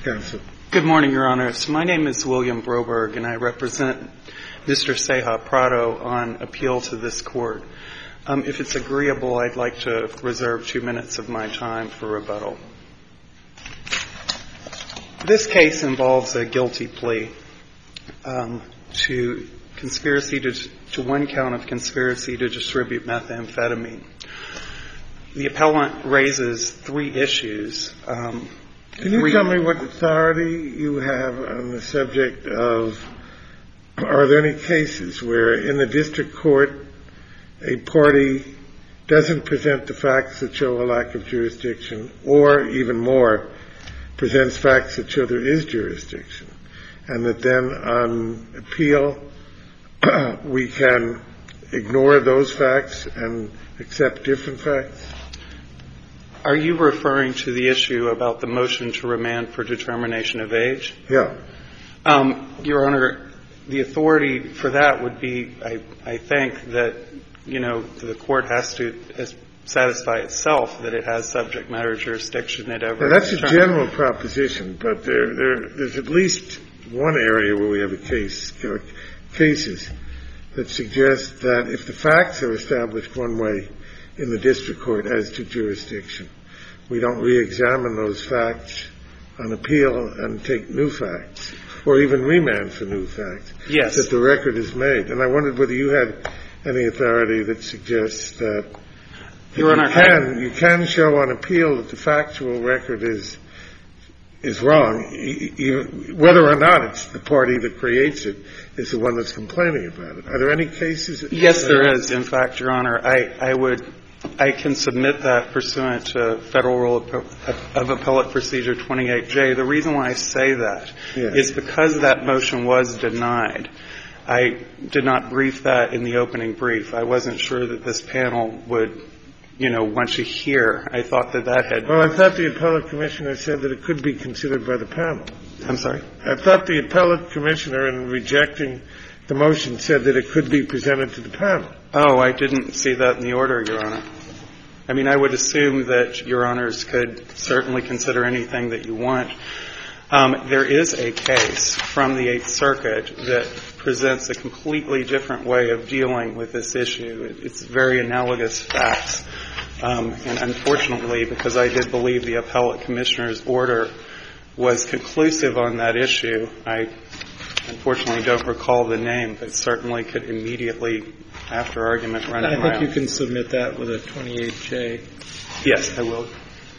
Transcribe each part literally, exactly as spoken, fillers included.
Counsel. Good morning, Your Honors. My name is William Broberg, and I represent Mister Ceja Prado on appeal to this Court. Um, if it's agreeable, I'd like to reserve two minutes of my time for rebuttal. This case involves a guilty plea um, to conspiracy to, to one count of conspiracy to distribute methamphetamine. The appellant raises three issues. Um, Can you three, tell me what authority you have on the subject of, are there any cases where in the district court a party doesn't present the facts that show a lack of jurisdiction, or even more, presents facts that show there is jurisdiction, and that then on appeal we can ignore those facts and accept different facts? Are you referring to the issue about the motion to remand for determination of age? Yeah. Um, Your Honor, the authority for that would be, I, I think, that, you know, the Court has to satisfy itself that it has subject matter jurisdiction at every now, that's turn. a general proposition, but there, there, there's at least one area where we have a case, cases that suggest that if the facts are established one way in the district court as to jurisdiction, we don't re-examine those facts on appeal and take new facts, or even remand for new facts. Yes. That the record is made. And I wondered whether you had any authority that suggests that Your Honor, you can, you can show on appeal that the factual record is is wrong, even, whether or not it's the party that creates it is the one that's complaining about it. Are there any cases? Yes, there is. In fact, Your Honor, I, I would, I can submit that pursuant to Federal Rule of, of Appellate Procedure twenty-eight J. The reason why I say that yeah. is because that motion was denied. I did not brief that in the opening brief. I wasn't sure that this panel would, you know, want to hear. I thought that that had. Well, I thought the appellate commissioner said that it could be considered by the panel. I'm sorry? I thought the appellate commissioner, in rejecting the motion, said that it could be presented to the panel. Oh, I didn't see that in the order, Your Honor. I mean, I would assume that Your Honors could certainly consider anything that you want. Um, there is a case from the Eighth Circuit that presents a completely different way of dealing with this issue. It's very analogous facts. Um, and unfortunately, because I did believe the appellate commissioner's order was conclusive on that issue, I unfortunately don't recall the name, but certainly could immediately, after argument, run it. I think you can submit that with a twenty-eight J. Yes, I will.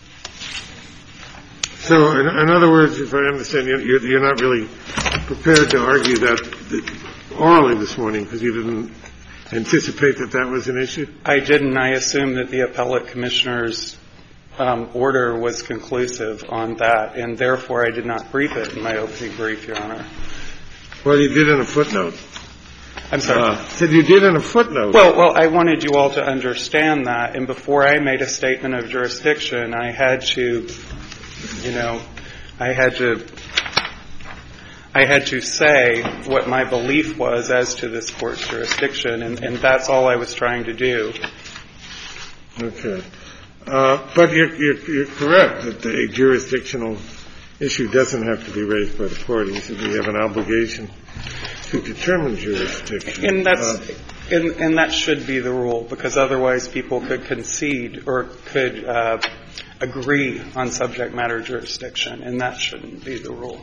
So, in, in other words, if I understand, you're, you're not really prepared to argue that orally this morning because you didn't anticipate that that was an issue? I didn't. I assumed that the appellate commissioner's um, order was conclusive on that, and therefore I did not brief it in my opening brief, Your Honor. Well, you did in a footnote. I'm sorry? Uh, said you did in a footnote. Well, well, I wanted you all to understand that, and before I made a statement of jurisdiction, I had to, you know, I had to, I had to say what my belief was as to this Court's jurisdiction, and, and that's all I was trying to do. Okay. Uh, but you're, you're, you're correct that the jurisdictional issue doesn't have to be raised by the parties. We have an obligation to determine jurisdiction. And that's, uh, and, and that should be the rule, because otherwise people could concede or could uh, agree on subject matter jurisdiction, and that shouldn't be the rule.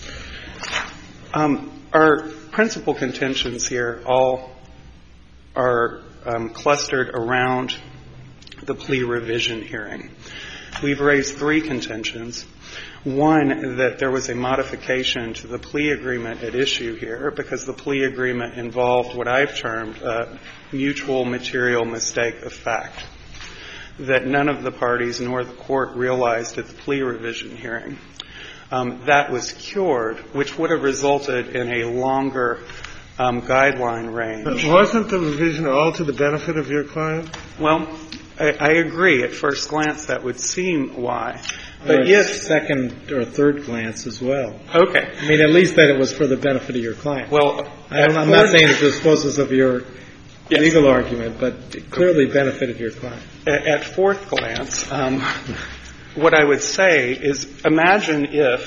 Um, our principal contentions here all are um, clustered around the plea revision hearing. We've raised three contentions. One, that there was a modification to the plea agreement at issue here because the plea agreement involved what I've termed a mutual material mistake of fact, that none of the parties nor the Court realized at the plea revision hearing. Um, that was cured, which would have resulted in a longer um, guideline range. But wasn't the revision all to the benefit of your client? Well, I, I agree. At first glance, that would seem why. But yes, second or third glance as well. Okay. I mean, at least that it was for the benefit of your client. Well, I don't, I'm not saying it disposes of your yes. legal argument, but it clearly benefited your client. At, at fourth glance, um, what I would say is imagine if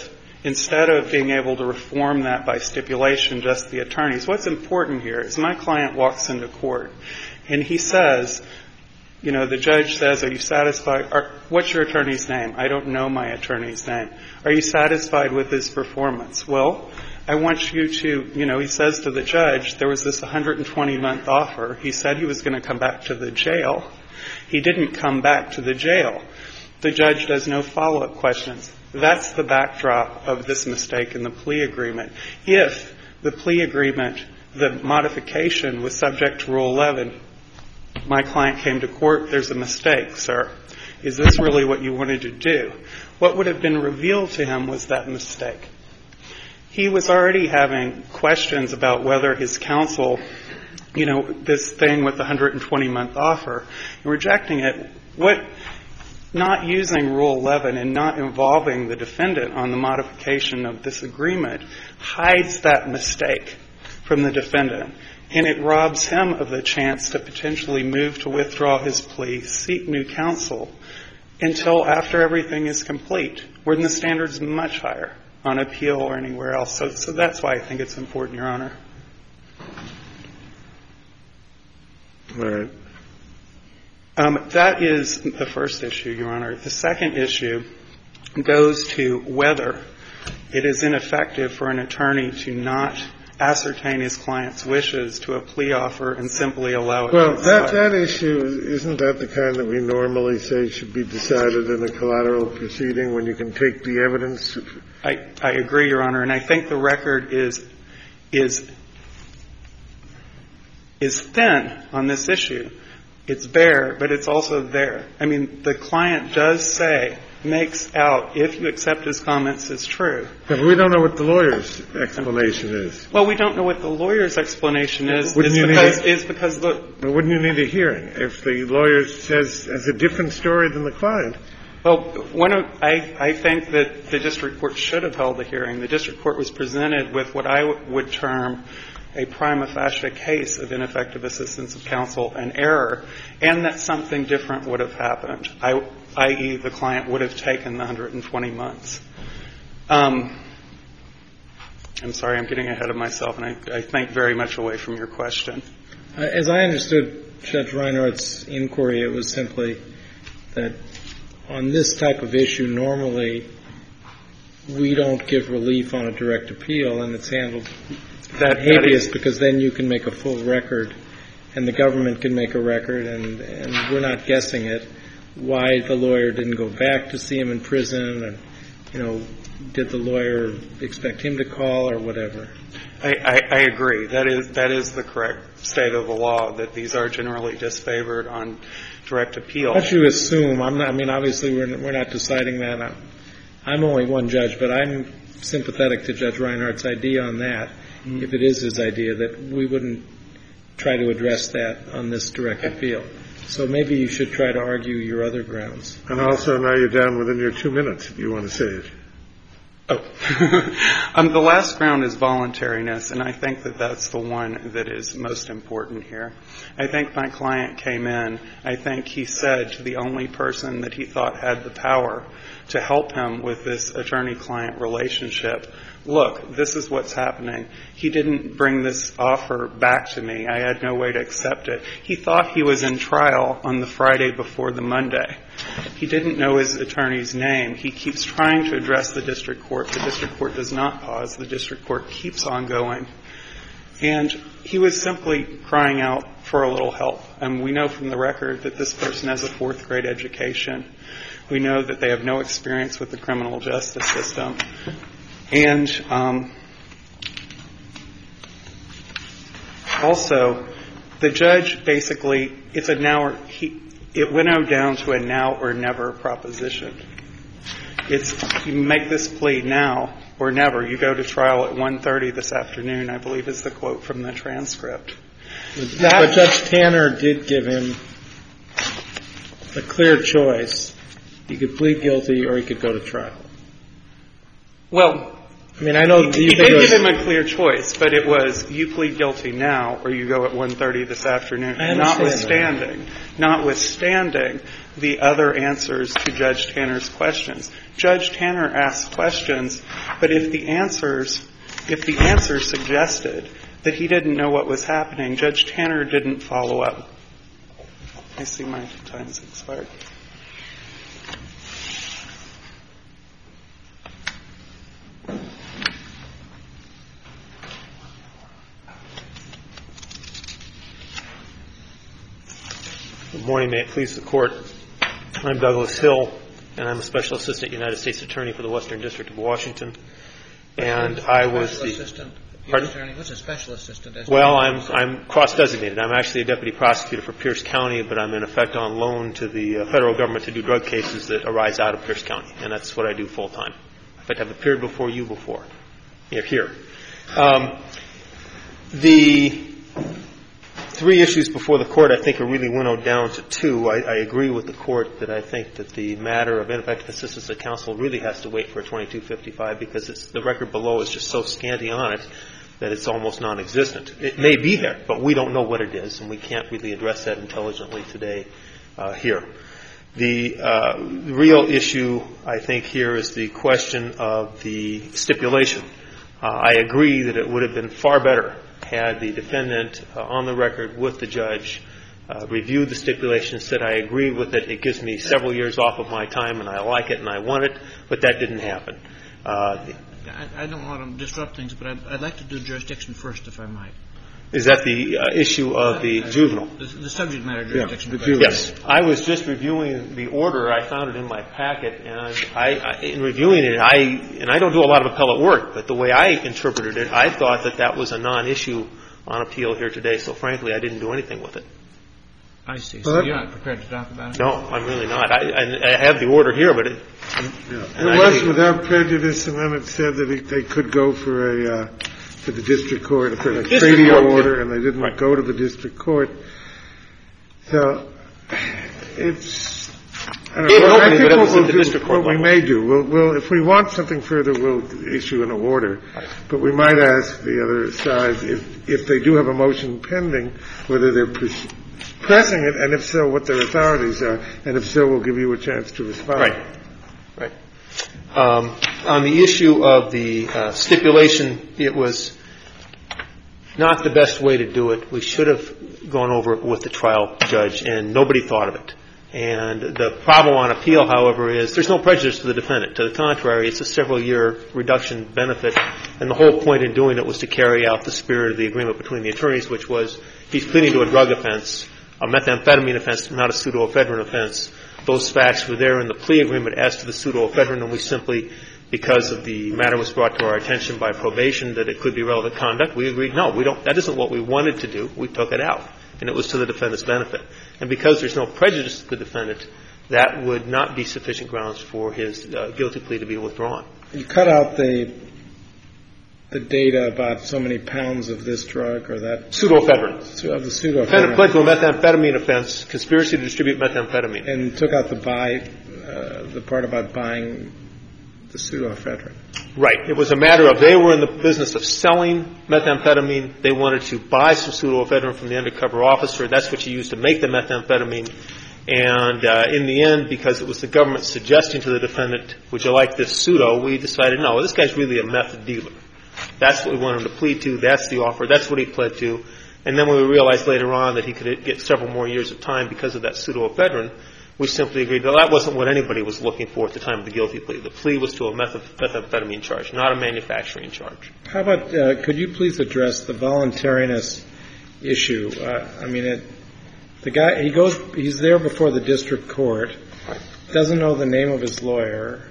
instead of being able to reform that by stipulation, just the attorneys. What's important here is my client walks into court and he says, you know, the judge says, are you satisfied? Are, what's your attorney's name? I don't know my attorney's name. Are you satisfied with his performance? Well, I want you to, you know, he says to the judge, there was this one hundred twenty month offer. He said he was going to come back to the jail. He didn't come back to the jail. The judge does no follow-up questions. That's the backdrop of this mistake in the plea agreement. If the plea agreement, the modification was subject to Rule eleven, my client came to court, there's a mistake, sir. Is this really what you wanted to do? What would have been revealed to him was that mistake. He was already having questions about whether his counsel, you know, this thing with the one hundred twenty month offer, and rejecting it, what, not using Rule eleven and not involving the defendant on the modification of this agreement hides that mistake from the defendant. And it robs him of the chance to potentially move to withdraw his plea, seek new counsel, until after everything is complete, where the standard's much higher on appeal or anywhere else. So, so that's why I think it's important, Your Honor. All right. Um, that is the first issue, Your Honor. The second issue goes to whether it is ineffective for an attorney to not ascertain his client's wishes to a plea offer and simply allow it well, to that, expire. that issue, isn't that the kind that we normally say should be decided in a collateral proceeding when you can take the evidence? I, I agree, Your Honor, and I think the record is is is thin on this issue. It's bare, but it's also there. I mean, the client does say, makes out, if you accept his comments as true. But we don't know what the lawyer's explanation is. Well, we don't know what the lawyer's explanation is. Wouldn't is you because, need a, is because the... But wouldn't you need a hearing if the lawyer says has a different story than the client? Well, one of, I, I think that the district court should have held a hearing. The district court was presented with what I w- would term a prima facie case of ineffective assistance of counsel and error, and that something different would have happened, I, that is the client would have taken the one hundred twenty months. Um, I'm sorry, I'm getting ahead of myself, and I, I think very much away from your question. As I understood Judge Reinhardt's inquiry, it was simply that on this type of issue, normally we don't give relief on a direct appeal, and it's handled that habeas because then you can make a full record and the government can make a record, and, and we're not guessing it, why the lawyer didn't go back to see him in prison, and, you know, did the lawyer expect him to call or whatever. I, I, I agree. That is that is the correct state of the law, that these are generally disfavored on direct appeal. What you assume, I'm not, I mean, obviously we're, we're not deciding that. I'm, I'm only one judge, but I'm sympathetic to Judge Reinhardt's idea on that, mm-hmm. if it is his idea, that we wouldn't try to address that on this direct appeal. So maybe you should try to argue your other grounds. And also, now you're down within your two minutes if you want to say it. Oh. um, the last ground is voluntariness, and I think that that's the one that is most important here. I think my client came in, I think he said to the only person that he thought had the power to help him with this attorney-client relationship, look, this is what's happening. He didn't bring this offer back to me. I had no way to accept it. He thought he was in trial on the Friday before the Monday. He didn't know his attorney's name. He keeps trying to address the district court. The district court does not pause. The district court keeps on going. And he was simply crying out for a little help. And we know from the record that this person has a fourth grade education. We know that they have no experience with the criminal justice system. And um, also, the judge basically, it's a now or he, it winnowed down to a now or never proposition. It's you make this plea now or never. You go to trial at one thirty this afternoon, I believe is the quote from the transcript. That, but Judge Tanner did give him a clear choice. He could plead guilty or he could go to trial. Well, I mean, I know he, you he think did it was, give him a clear choice, but it was you plead guilty now or you go at one thirty this afternoon. I understand Notwithstanding, that. notwithstanding the other answers to Judge Tanner's questions. Judge Tanner asked questions, but if the answers, if the answers suggested that he didn't know what was happening, Judge Tanner didn't follow up. I see my time has expired. Good morning. May it please the Court. I'm Douglas Hill, and I'm a Special Assistant United States Attorney for the Western District of Washington. And I was the... Assistant. Pardon? Attorney. What's a Special Assistant? Well, I'm I'm cross-designated. I'm actually a Deputy Prosecutor for Pierce County, but I'm in effect on loan to the uh, federal government to do drug cases that arise out of Pierce County, and that's what I do full-time. In fact, I've appeared before you before. You're here. Um, the... Three issues before the Court, I think, are really winnowed down to two. I, I agree with the Court that I think that the matter of ineffective assistance of counsel really has to wait for a twenty-two fifty-five because it's, the record below is just so scanty on it that it's almost non-existent. It may be there, but we don't know what it is, and we can't really address that intelligently today uh, here. The uh, real issue, I think, here is the question of the stipulation. Uh, I agree that it would have been far better had the defendant uh, on the record with the judge uh, reviewed the stipulation, said, I agree with it, it gives me several years off of my time and I like it and I want it, but that didn't happen. Uh, I, I don't want to disrupt things, but I'd, I'd like to do jurisdiction first, if I might. Is that the uh, issue of the uh, juvenile? The, the subject matter jurisdiction. Yeah, the juvenile. Yes. I was just reviewing the order. I found it in my packet, and I, I, in reviewing it, I and I don't do a lot of appellate work, but the way I interpreted it, I thought that that was a non-issue on appeal here today. So, frankly, I didn't do anything with it. I see. So you're not prepared to talk about it? No, I'm really not. I, I, I have the order here, but it. Yeah. It was without prejudice, and then it said that it, they could go for a. Uh, to the district court for a radio order, and they didn't right. go to the district court. So it's. I, don't know, I think what, we'll do, what we may do, we'll, we'll, if we want something further, we'll issue an order. Right. But we might ask the other side if, if they do have a motion pending, whether they're pres- pressing it, and if so, what their authorities are, and if so, we'll give you a chance to respond. Right. Right. Um, on the issue of the uh, stipulation, it was not the best way to do it. We should have gone over it with the trial judge, and nobody thought of it. And the problem on appeal, however, is there's no prejudice to the defendant. To the contrary, it's a several-year reduction benefit, and the whole point in doing it was to carry out the spirit of the agreement between the attorneys, which was he's pleading to a drug offense, a methamphetamine offense, not a pseudoephedrine offense. Those facts were there in the plea agreement as to the pseudoephedrine, and we simply, because of the matter was brought to our attention by probation that it could be relevant conduct, we agreed, no, we don't, that isn't what we wanted to do. We took it out, and it was to the defendant's benefit. And because there's no prejudice to the defendant, that would not be sufficient grounds for his uh, guilty plea to be withdrawn. You cut out the the data about so many pounds of this drug or that Pseudoephedrine. Of the pseudoephedrine. Defendant pled to a methamphetamine offense, conspiracy to distribute methamphetamine. And took out the buy, uh, the part about buying the pseudoephedrine. Right. It was a matter of they were in the business of selling methamphetamine. They wanted to buy some pseudoephedrine from the undercover officer. That's what you used to make the methamphetamine. And uh, in the end, because it was the government suggesting to the defendant, would you like this pseudo, we decided, no, this guy's really a meth dealer. That's what we wanted him to plead to. That's the offer. That's what he pled to. And then when we realized later on that he could get several more years of time because of that pseudoephedrine, we simply agreed that that wasn't what anybody was looking for at the time of the guilty plea. The plea was to a methamphetamine charge, not a manufacturing charge. How about, uh, could you please address the voluntariness issue? Uh, I mean, it, the guy, he goes, he's there before the district court, doesn't know the name of his lawyer.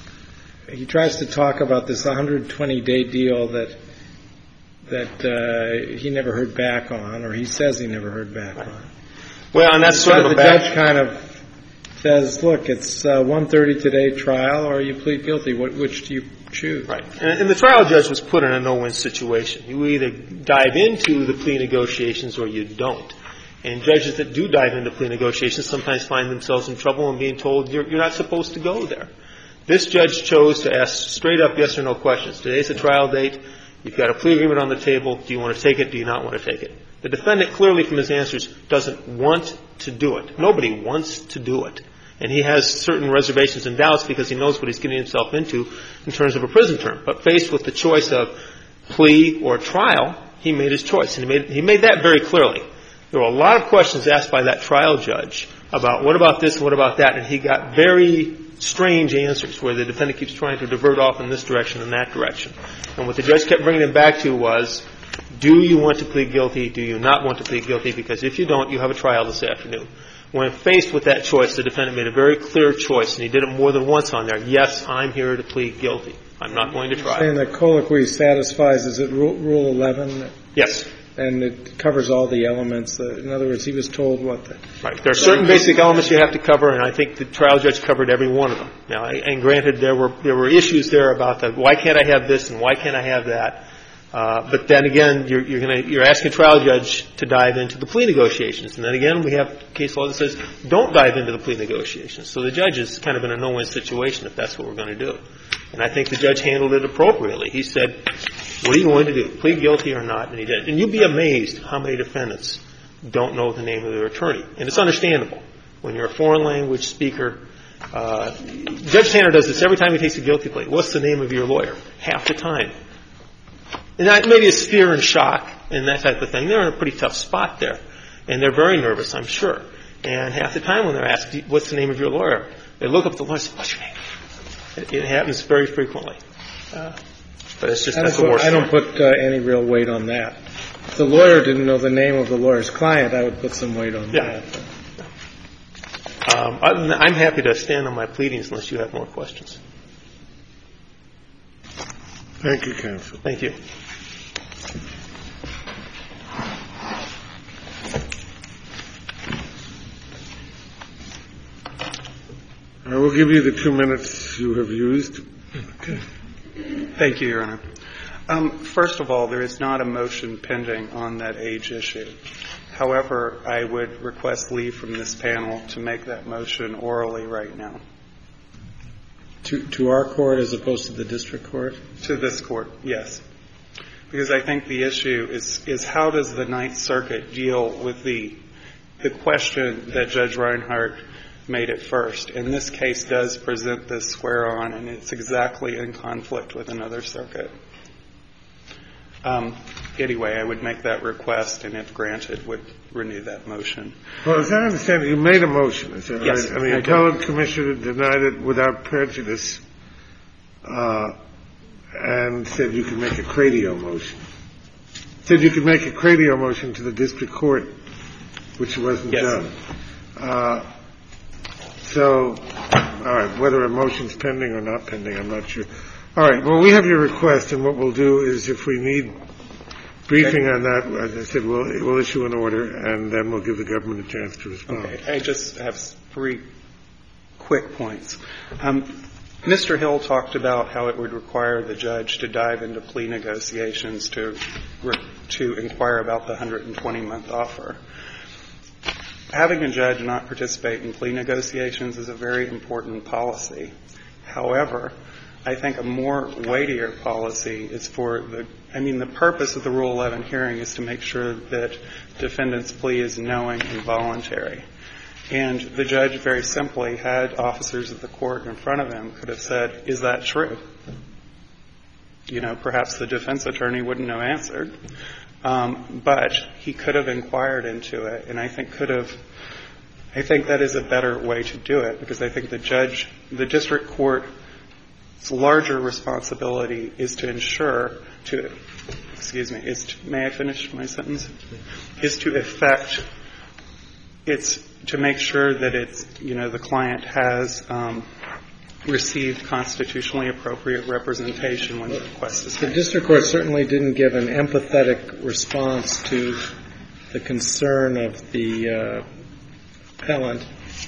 He tries to talk about this one hundred twenty day deal that that uh, he never heard back on, or he says he never heard back right. on. Well, and that's sort of the a back- judge kind of says, look, it's uh, one thirty today trial, or you plead guilty. What, which do you choose? Right. And, and the trial judge was put in a no-win situation. You either dive into the plea negotiations or you don't. And judges that do dive into plea negotiations sometimes find themselves in trouble and being told you're, you're not supposed to go there. This judge chose to ask straight-up yes or no questions. Today's the trial date. You've got a plea agreement on the table. Do you want to take it? Do you not want to take it? The defendant clearly from his answers doesn't want to do it. Nobody wants to do it. And he has certain reservations and doubts because he knows what he's getting himself into in terms of a prison term. But faced with the choice of plea or trial, he made his choice. And he made, he made that very clearly. There were a lot of questions asked by that trial judge about what about this and what about that, and he got very strange answers where the defendant keeps trying to divert off in this direction and that direction. And what the judge kept bringing him back to was, do you want to plead guilty? Do you not want to plead guilty? Because if you don't, you have a trial this afternoon. When faced with that choice, the defendant made a very clear choice, and he did it more than once on there. Yes, I'm here to plead guilty. I'm not going to trial. And the colloquy satisfies, is it Rule, rule eleven? Yes. And it covers all the elements. Uh, in other words, he was told what the... Right. There are certain basic elements you have to cover, and I think the trial judge covered every one of them. Now, and granted, there were there were issues there about the why can't I have this and why can't I have that. Uh, but then again, you're, you're going to you're asking a trial judge to dive into the plea negotiations, and then again, we have case law that says don't dive into the plea negotiations. So the judge is kind of in a no-win situation if that's what we're going to do. And I think the judge handled it appropriately. He said, "What are you going to do? Plead guilty or not?" And he did. And you'd be amazed how many defendants don't know the name of their attorney, and it's understandable when you're a foreign language speaker. Uh, Judge Tanner does this every time he takes a guilty plea. What's the name of your lawyer? Half the time. And that maybe it's fear and shock and that type of thing. They're in a pretty tough spot there. And they're very nervous, I'm sure. And half the time when they're asked, what's the name of your lawyer? They look up the lawyer and say, what's your name? It, it happens very frequently. Uh, but it's just, that's the worst. I don't put uh, any real weight on that. If the lawyer didn't know the name of the lawyer's client, I would put some weight on yeah. that. Um, I'm happy to stand on my pleadings unless you have more questions. Thank you, counsel. Thank you. I will give you the two minutes you have used. Okay. Thank you, Your Honor. Um, first of all, there is not a motion pending on that age issue. However, I would request leave from this panel to make that motion orally right now. To, to our court as opposed to the district court? To this court, yes. Because I think the issue is, is how does the Ninth Circuit deal with the, the question that Judge Reinhart made at first. And this case does present this square on, and it's exactly in conflict with another circuit. Um, anyway, I would make that request, and if granted, would renew that motion. Well, as I understand it, you made a motion. Is that yes, right? And the appellate commissioner denied it without prejudice uh, and said you could make a Cradio motion. Said you could make a Cradio motion to the district court, which wasn't yes. done. Uh, so, all right, whether a motion's pending or not pending, I'm not sure. All right, well, we have your request, and what we'll do is if we need briefing on that, as I said, we'll, we'll issue an order, and then we'll give the government a chance to respond. Okay. I just have three quick points. Um, Mister Hill talked about how it would require the judge to dive into plea negotiations to to inquire about the one hundred twenty month offer. Having a judge not participate in plea negotiations is a very important policy. However, I think a more weightier policy is for the, I mean, the purpose of the Rule eleven hearing is to make sure that defendant's plea is knowing and voluntary. And the judge very simply had officers of the court in front of him could have said, is that true? You know, perhaps the defense attorney wouldn't have answered. Um, but he could have inquired into it, and I think could have, I think that is a better way to do it, because I think the judge, the district court's larger responsibility is to ensure, to, excuse me, is to, may I finish my sentence? Is to effect, it's to make sure that it's, you know, the client has um, received constitutionally appropriate representation when the request is made. The district court certainly didn't give an empathetic response to the concern of the uh, appellant.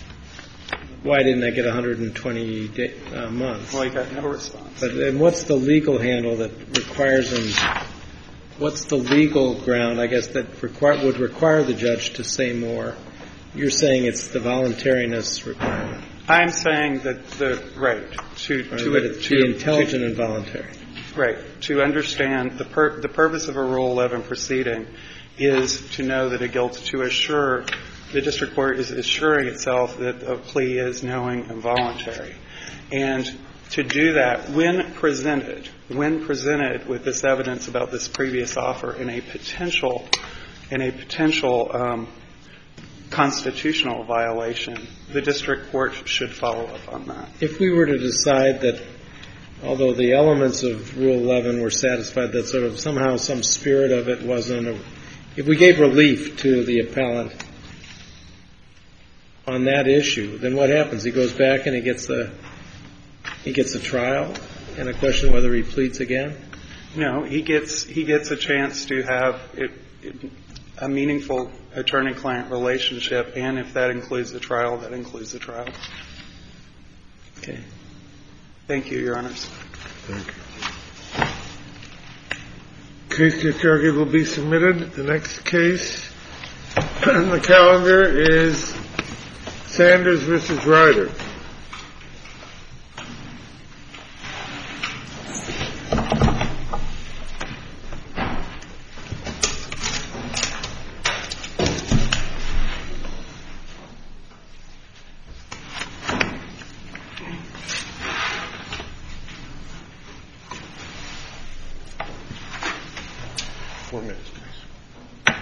Why didn't I get one hundred twenty day, uh, months? Well, he got no response. But and what's the legal handle that requires him? What's the legal ground, I guess, that require, would require the judge to say more? You're saying it's the voluntariness requirement. I'm saying that the right to Right, to, but it's to the intelligent to, and voluntary. right to understand the pur- the purpose of a Rule eleven proceeding is to know that a guilt to assure the district court is assuring itself that a plea is knowing and voluntary, and to do that when presented when presented with this evidence about this previous offer in a potential in a potential um, constitutional violation, the district court should follow up on that. If we were to decide that, although the elements of Rule eleven were satisfied, that sort of somehow some spirit of it wasn't, a, if we gave relief to the appellant on that issue, then what happens? He goes back and he gets a he gets a trial, and a question whether he pleads again? No, he gets he gets a chance to have it, it, a meaningful attorney-client relationship, and if that includes a trial, that includes a trial. Okay. Thank you, Your Honors. Thank you. Case to target will be submitted. The next case on the calendar is Sanders versus Ryder. Four minutes, please.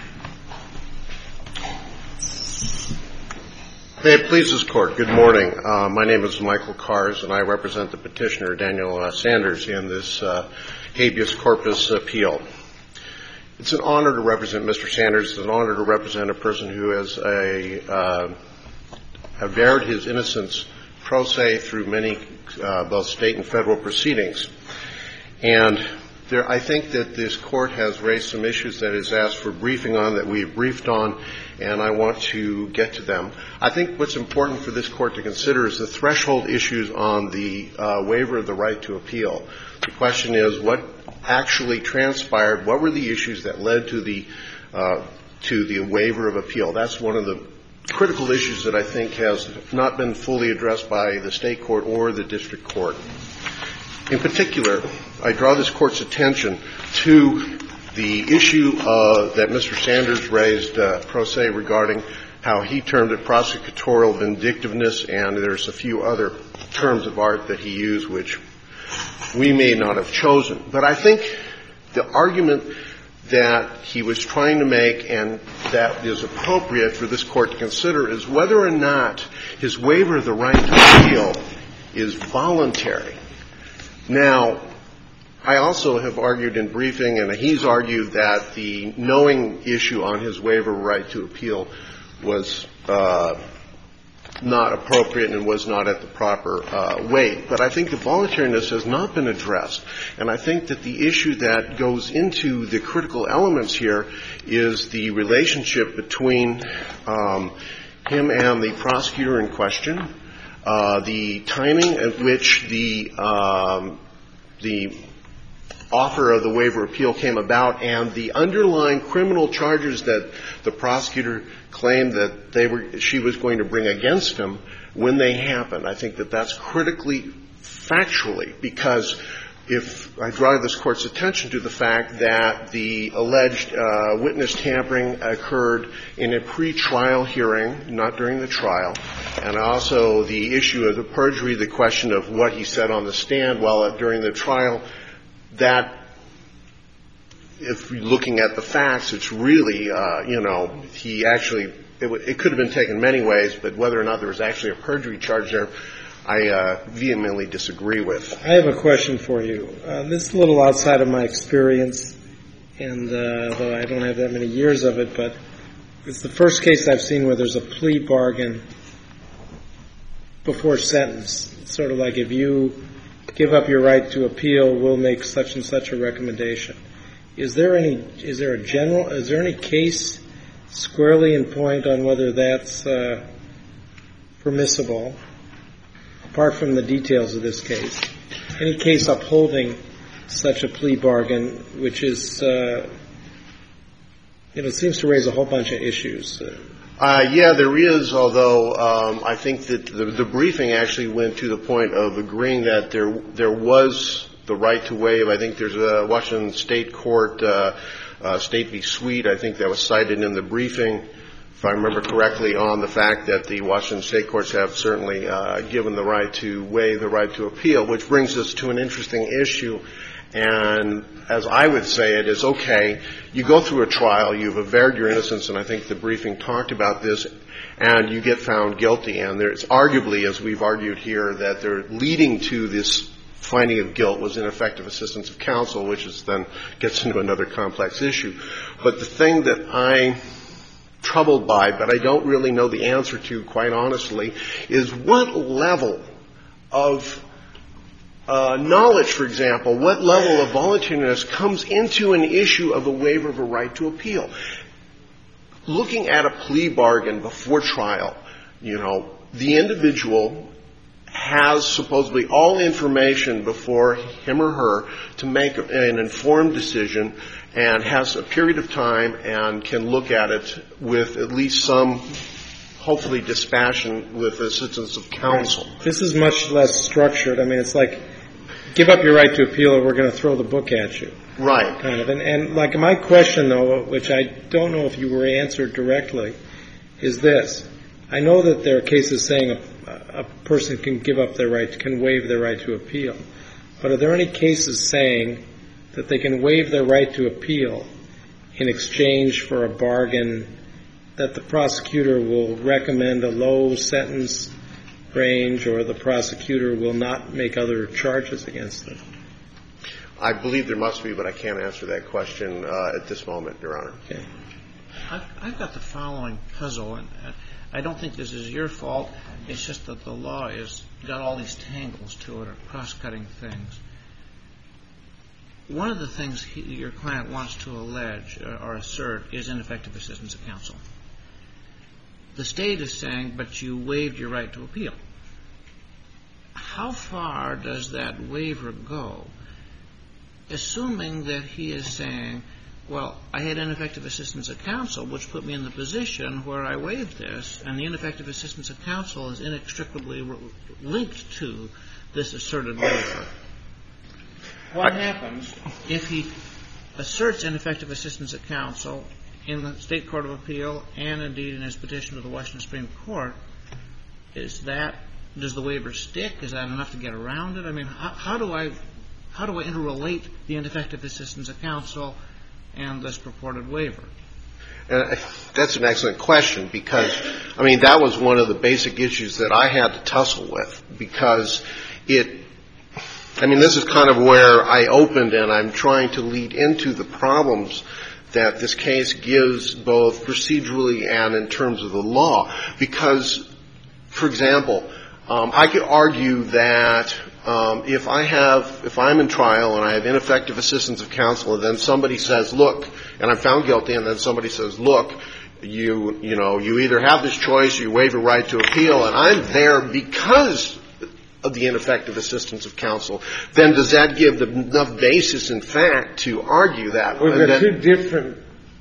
May it please this Court, good morning. Uh, my name is Michael Kars, and I represent the petitioner, Daniel uh, Sanders, in this uh, habeas corpus appeal. It's an honor to represent Mister Sanders. It's an honor to represent a person who has a, uh, averred his innocence pro se through many uh, both state and federal proceedings. And There, I think that this Court has raised some issues that is asked for briefing on that we have briefed on, and I want to get to them. I think what's important for this Court to consider is the threshold issues on the uh, waiver of the right to appeal. The question is what actually transpired, what were the issues that led to the uh, to the waiver of appeal. That's one of the critical issues that I think has not been fully addressed by the state court or the district court. In particular, I draw this Court's attention to the issue uh, that Mister Sanders raised uh, pro se regarding how he termed it prosecutorial vindictiveness, and there's a few other terms of art that he used which we may not have chosen. But I think the argument that he was trying to make and that is appropriate for this Court to consider is whether or not his waiver of the right to appeal is voluntary. Now, I also have argued in briefing, and he's argued that the knowing issue on his waiver of right to appeal was uh, not appropriate and was not at the proper uh, weight. But I think the voluntariness has not been addressed. And I think that the issue that goes into the critical elements here is the relationship between um, him and the prosecutor in question, Uh, the timing at which the um, the offer of the waiver of appeal came about, and the underlying criminal charges that the prosecutor claimed that they were she was going to bring against him when they happened. I think that that's critically factually, because if I draw this Court's attention to the fact that the alleged uh, witness tampering occurred in a pre-trial hearing, not during the trial, and also the issue of the perjury, the question of what he said on the stand while uh, during the trial, that if you're looking at the facts, it's really, uh, you know, he actually, it, w- it could have been taken many ways, but whether or not there was actually a perjury charge there, I uh, vehemently disagree with. I have a question for you. Uh, this is a little outside of my experience, and uh, though I don't have that many years of it, but it's the first case I've seen where there's a plea bargain before sentence. It's sort of like if you give up your right to appeal, we'll make such and such a recommendation. Is there any, is there a general, is there any case squarely in point on whether that's uh, permissible? Apart from the details of this case, any case upholding such a plea bargain, which is, uh, you know, seems to raise a whole bunch of issues. Uh, yeah, there is, although um, I think that the, the briefing actually went to the point of agreeing that there there was the right to waive. I think there's a Washington State Court, uh, uh, State v. Sweet, I think that was cited in the briefing, if I remember correctly, on the fact that the Washington State courts have certainly uh, given the right to waive the right to appeal, which brings us to an interesting issue. And as I would say it is, okay, you go through a trial, you've averred your innocence, and I think the briefing talked about this, and you get found guilty. And there's arguably, as we've argued here, that they're leading to this finding of guilt was ineffective assistance of counsel, which is then gets into another complex issue. But the thing that I'm troubled by, but I don't really know the answer to, quite honestly, is what level of Uh, knowledge, for example, what level of voluntariness comes into an issue of a waiver of a right to appeal. Looking at a plea bargain before trial, you know, the individual has supposedly all information before him or her to make an informed decision and has a period of time and can look at it with at least some, hopefully, dispassion with the assistance of counsel. This is much less structured. I mean, it's like, give up your right to appeal or we're going to throw the book at you. Right. Kind of. And, and like my question, though, which I don't know if you were answered directly, is this. I know that there are cases saying a, a person can give up their right, can waive their right to appeal. But are there any cases saying that they can waive their right to appeal in exchange for a bargain that the prosecutor will recommend a low sentence range or the prosecutor will not make other charges against them? I believe there must be, but I can't answer that question uh, at this moment, Your Honor. Okay. I've, I've got the following puzzle, and uh, I don't think this is your fault. It's just that the law has got all these tangles to it, or cross-cutting things. One of the things he, your client wants to allege or, or assert is ineffective assistance of counsel. The state is saying, but you waived your right to appeal. How far does that waiver go? Assuming that he is saying, well, I had ineffective assistance of counsel, which put me in the position where I waived this, and the ineffective assistance of counsel is inextricably re- linked to this asserted waiver. What happens if he asserts ineffective assistance of counsel in the State Court of Appeal and, indeed, in his petition to the Washington Supreme Court? Is that, does the waiver stick? Is that enough to get around it? I mean, how, how do I, how do I interrelate the ineffective assistance of counsel and this purported waiver? Uh, that's an excellent question because, I mean, that was one of the basic issues that I had to tussle with because it, I mean, this is kind of where I opened and I'm trying to lead into the problems that this case gives both procedurally and in terms of the law. Because, for example, um, I could argue that um, if I have, if I'm in trial and I have ineffective assistance of counsel and then somebody says, look, and I'm found guilty and then somebody says, look, you, you know, you either have this choice or you waive your right to appeal and I'm there because of the ineffective assistance of counsel, then does that give enough basis, in fact, to argue that? Well, there are two different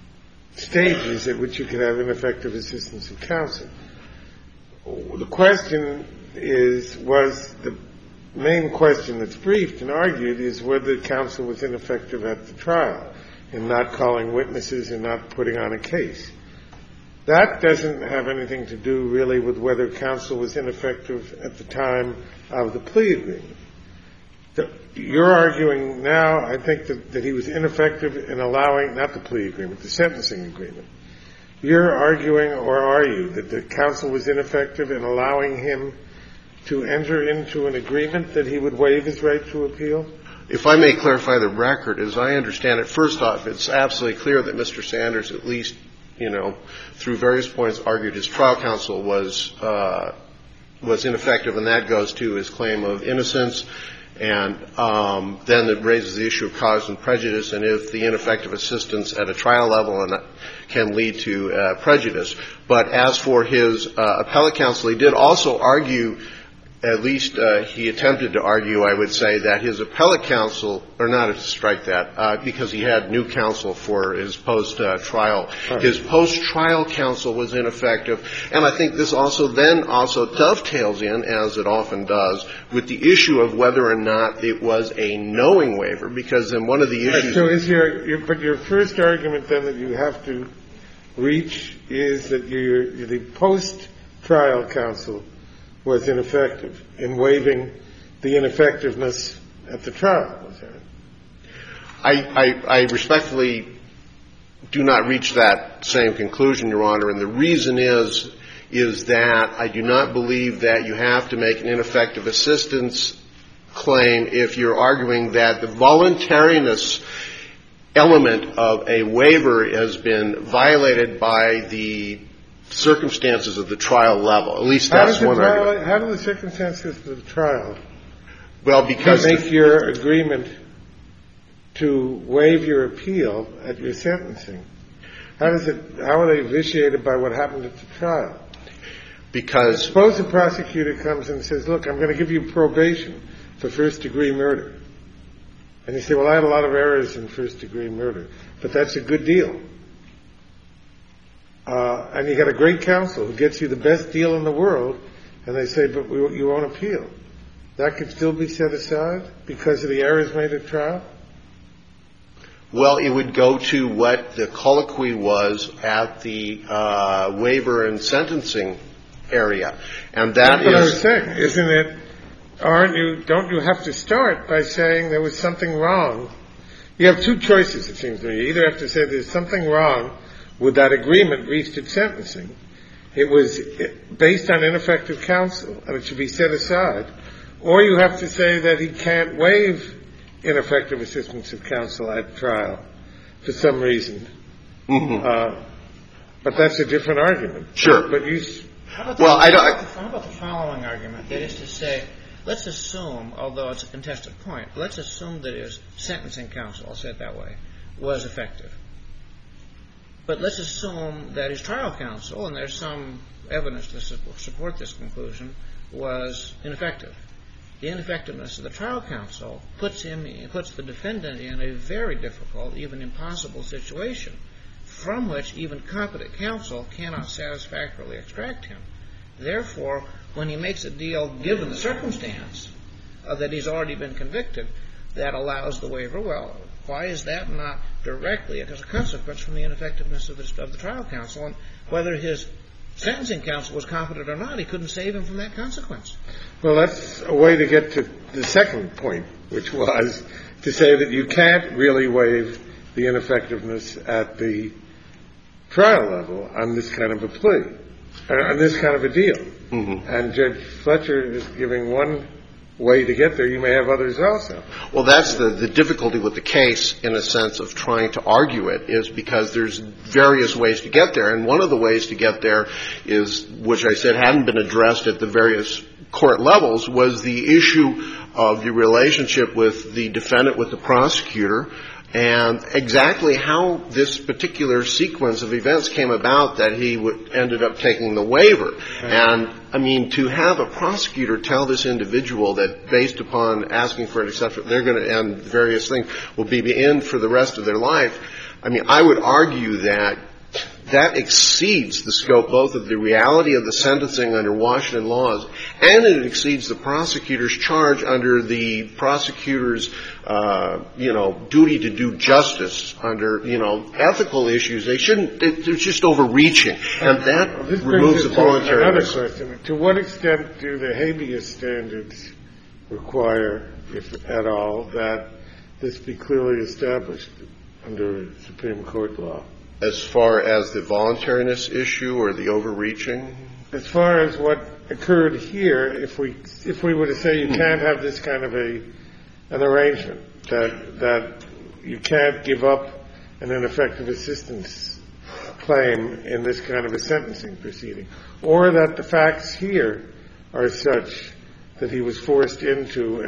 stages at which you can have ineffective assistance of counsel. The question is, was the main question that's briefed and argued is whether counsel was ineffective at the trial in not calling witnesses and not putting on a case. That doesn't have anything to do really with whether counsel was ineffective at the time of the plea agreement. The, you're arguing now, I think, that, that he was ineffective in allowing, not the plea agreement, the sentencing agreement. You're arguing, or are you, that the counsel was ineffective in allowing him to enter into an agreement that he would waive his right to appeal? If I may clarify the record, as I understand it, first off, it's absolutely clear that Mister Sanders, at least, you know, through various points, argued his trial counsel was uh, was ineffective, and that goes to his claim of innocence. And um, then it raises the issue of cause and prejudice, and if the ineffective assistance at a trial level and can lead to uh, prejudice. But as for his uh, appellate counsel, he did also argue at least uh, he attempted to argue, I would say, that his appellate counsel, or not to strike that, uh, because he had new counsel for his post-trial. Uh, his post-trial counsel was ineffective. And I think this also then also dovetails in, as it often does, with the issue of whether or not it was a knowing waiver, because then one of the issues... So is your, your, but your first argument then that you have to reach is that your, the post-trial counsel was ineffective in waiving the ineffectiveness at the trial. Was that? I, I, I respectfully do not reach that same conclusion, Your Honor, and the reason is, is that I do not believe that you have to make an ineffective assistance claim if you're arguing that the voluntariness element of a waiver has been violated by the circumstances of the trial level. At least that's one argument. How do the circumstances of the trial well, because make your agreement to waive your appeal at your sentencing? How does it? How are they vitiated by what happened at the trial? Because suppose the prosecutor comes and says, "Look, I'm going to give you probation for first-degree murder," and you say, "Well, I had a lot of errors in first-degree murder, but that's a good deal." Uh, and you got a great counsel who gets you the best deal in the world, and they say, but we, you won't appeal. That could still be set aside because of the errors made at trial? Well, it would go to what the colloquy was at the uh, waiver and sentencing area. And that That's what is... I was saying. Isn't it, aren't you, don't you have to start by saying there was something wrong? You have two choices, it seems to me. You either have to say there's something wrong with that agreement reached at sentencing. It was based on ineffective counsel, and it should be set aside. Or you have to say that he can't waive ineffective assistance of counsel at trial for some reason. Mm-hmm. Uh, but that's a different argument. Sure. But you... How about, well, the, I don't, how about the following argument? That is to say, let's assume, although it's a contested point, let's assume that his sentencing counsel, I'll say it that way, was effective. But let's assume that his trial counsel, and there's some evidence to support this conclusion, was ineffective. The ineffectiveness of the trial counsel puts him, puts the defendant in a very difficult, even impossible situation, from which even competent counsel cannot satisfactorily extract him. Therefore, when he makes a deal, given the circumstance uh, that he's already been convicted, that allows the waiver. Well, why is that not directly as a consequence from the ineffectiveness of the, of the trial counsel? And whether his sentencing counsel was competent or not, he couldn't save him from that consequence. Well, that's a way to get to the second point, which was to say that you can't really waive the ineffectiveness at the trial level on this kind of a plea, on this kind of a deal. Mm-hmm. And Judge Fletcher is giving one way to get there. You may have others also. Well, that's the, the difficulty with the case, in a sense, of trying to argue it, is because there's various ways to get there. And one of the ways to get there is, which I said hadn't been addressed at the various court levels, was the issue of the relationship with the defendant with the prosecutor, and exactly how this particular sequence of events came about that he would, ended up taking the waiver. And, I mean, to have a prosecutor tell this individual that based upon asking for an exception, they're going to end various things, will be in for the rest of their life, I mean, I would argue that that exceeds the scope both of the reality of the sentencing under Washington laws, and it exceeds the prosecutor's charge under the prosecutor's, uh, you know, duty to do justice under, you know, ethical issues. They shouldn't, it, it's just overreaching. And that well, this removes the voluntariness. Another question. To what extent do the habeas standards require, if at all, that this be clearly established under Supreme Court law? As far as the voluntariness issue or the overreaching? As far as what occurred here, if we if we were to say you can't have this kind of a an arrangement, that that you can't give up an ineffective assistance claim in this kind of a sentencing proceeding, or that the facts here are such that he was forced into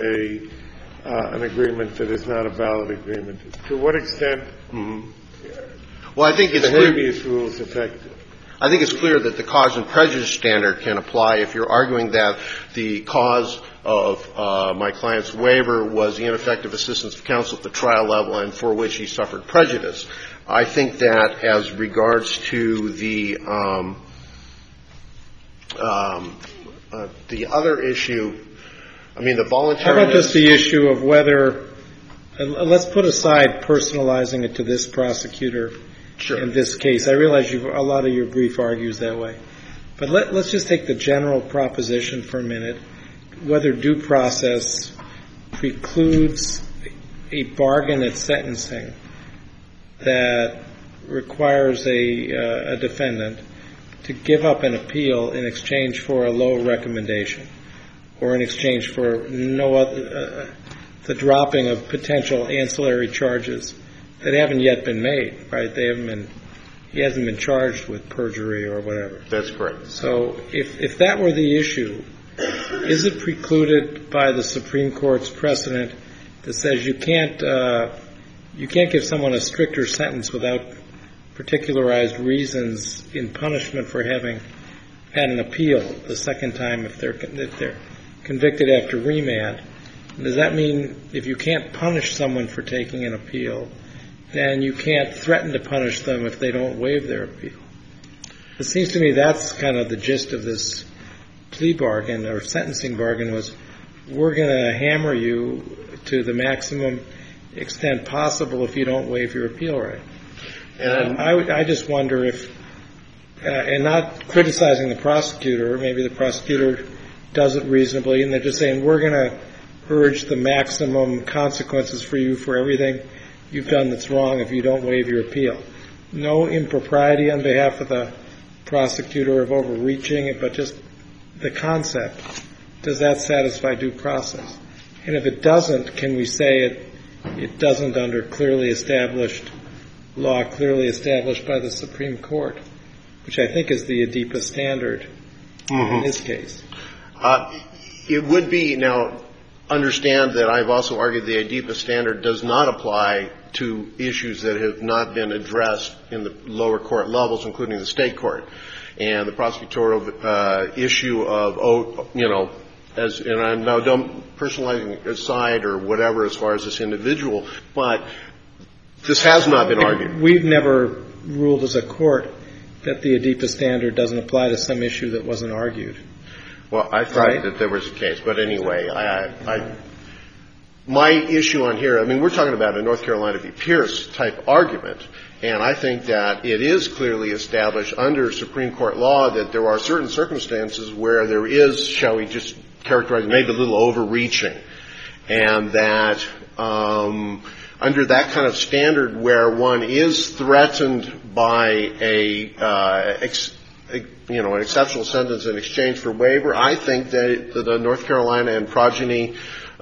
a uh, an agreement that is not a valid agreement, to what extent? Mm-hmm. Well, I think it's the habeas rules effective. I think it's clear that the cause and prejudice standard can apply if you're arguing that the cause of uh, my client's waiver was the ineffective assistance of counsel at the trial level and for which he suffered prejudice. I think that as regards to the um, um, uh, the other issue, I mean, the voluntariness. How about just the issue of whether, uh, let's put aside personalizing it to this prosecutor sure. in this case. I realize you've, a lot of your brief argues that way. But let, let's just take the general proposition for a minute, whether due process precludes a bargain at sentencing that requires a, uh, a defendant to give up an appeal in exchange for a low recommendation or in exchange for no other, uh, the dropping of potential ancillary charges that haven't yet been made, right? They haven't been, he hasn't been charged with perjury or whatever. That's correct. So if, if that were the issue, is it precluded by the Supreme Court's precedent that says you can't, uh, you can't give someone a stricter sentence without particularized reasons in punishment for having had an appeal the second time if they're, if they're convicted after remand? Does that mean if you can't punish someone for taking an appeal, then you can't threaten to punish them if they don't waive their appeal? It seems to me that's kind of the gist of this plea bargain or sentencing bargain was we're going to hammer you to the maximum extent possible if you don't waive your appeal right. And I, I just wonder if, uh, and not criticizing the prosecutor, maybe the prosecutor does it reasonably, and they're just saying we're going to urge the maximum consequences for you for everything you've done that's wrong if you don't waive your appeal. No impropriety on behalf of the prosecutor of overreaching it, but just the concept. Does that satisfy due process? And if it doesn't, can we say it, it doesn't under clearly established law, clearly established by the Supreme Court, which I think is the ADIPA standard mm-hmm. in this case? Uh, it would be, now, understand that I've also argued the ADIPA standard does not apply to issues that have not been addressed in the lower court levels, including the state court. And the prosecutorial uh, issue of, oh, you know, as, and I'm now don't personalizing aside or whatever as far as this individual, but this has not been argued. We've never ruled as a court that the ADIPA standard doesn't apply to some issue that wasn't argued. Well, I thought right? that there was a case, but anyway, I, I, my issue on here, I mean, we're talking about a North Carolina v. Pierce type argument, and I think that it is clearly established under Supreme Court law that there are certain circumstances where there is, shall we just characterize, maybe a little overreaching, and that um, under that kind of standard where one is threatened by a uh, ex- you know, an exceptional sentence in exchange for waiver, I think that the North Carolina and progeny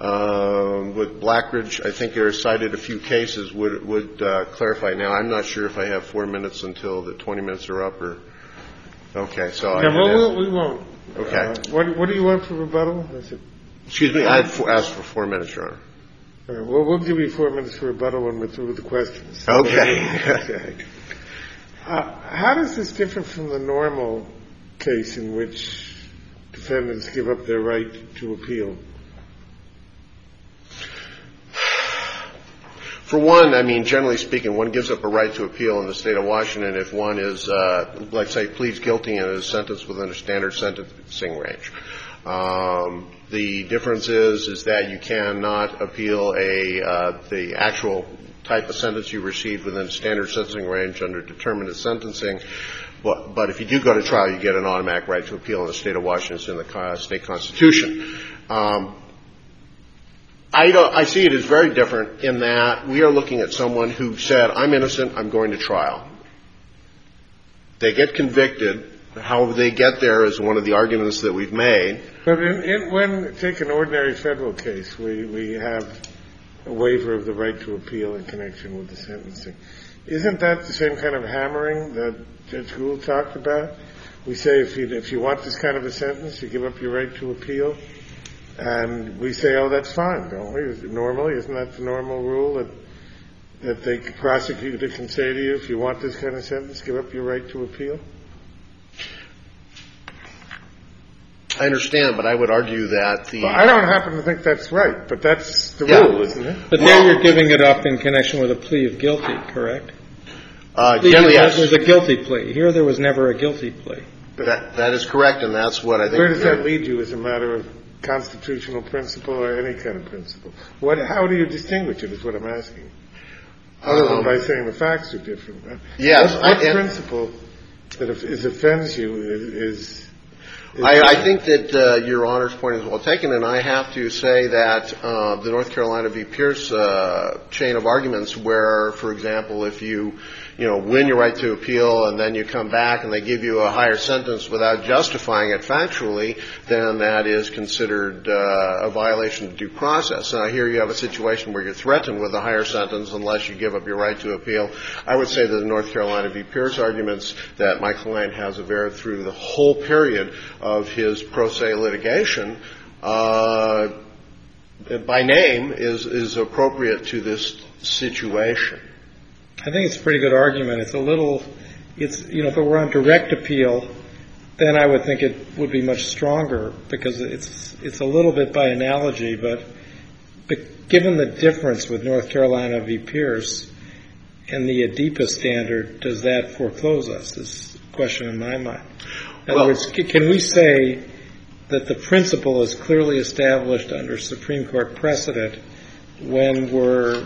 uh, with Blackridge, I think there cited a few cases, would would uh, clarify. Now, I'm not sure if I have four minutes until the twenty minutes are up, or okay. So yeah, I well, we won't. Okay. Uh, what what do you want for rebuttal? Is it? Excuse me, I had asked for four minutes, Your Honor. All right, well, we'll give you four minutes for rebuttal when we're through with the questions. Okay. Okay. Uh, how does this differ from the normal case in which defendants give up their right to appeal? For one, I mean, generally speaking, one gives up a right to appeal in the state of Washington if one is, uh, let's say, pleads guilty and is sentenced within a standard sentencing range. Um, the difference is, is that you cannot appeal a, uh, the actual type of sentence you received within a standard sentencing range under determinate sentencing. But, but if you do go to trial, you get an automatic right to appeal in the state of Washington. It's in the state constitution. Um, I, don't, I see it as very different in that we are looking at someone who said, I'm innocent, I'm going to trial. They get convicted. How they get there is one of the arguments that we've made. But in, in, when, take an ordinary federal case, we, we have a waiver of the right to appeal in connection with the sentencing. Isn't that the same kind of hammering that Judge Gould talked about? We say if you, if you want this kind of a sentence, you give up your right to appeal. And we say, oh, that's fine, don't we? Normally, isn't that the normal rule that that the prosecutor can say to you, if you want this kind of sentence, give up your right to appeal? I understand, but I would argue that the... Well, I don't happen to think that's right, but that's the Yeah. rule, isn't it? But there you're giving it up in connection with a plea of guilty, correct? Uh, Plea- generally, yes. There's a guilty plea. Here there was never a guilty plea. That, that is correct, and that's what I think... Where does that lead you as a matter of constitutional principle or any kind of principle? What? How do you distinguish it is what I'm asking. Other than Um, by saying the facts are different. Yes, What, I- what and- principle that if, is offends you is... is is I, I think that uh, Your Honor's point is well taken, and I have to say that uh, the North Carolina v. Pierce uh, chain of arguments where, for example, if you, you know, win your right to appeal and then you come back and they give you a higher sentence without justifying it factually, then that is considered uh, a violation of due process. Now, here you have a situation where you're threatened with a higher sentence unless you give up your right to appeal. I would say that the North Carolina v. Pierce arguments that my client has averred through the whole period of his pro se litigation, uh, by name, is, is appropriate to this situation. I think it's a pretty good argument. It's a little, it's, you know, if it were on direct appeal, then I would think it would be much stronger because it's, it's a little bit by analogy, but, but given the difference with North Carolina v. Pierce and the ADIPA standard, does that foreclose us? Is a question in my mind. In other Well, words, can we say that the principle is clearly established under Supreme Court precedent when we're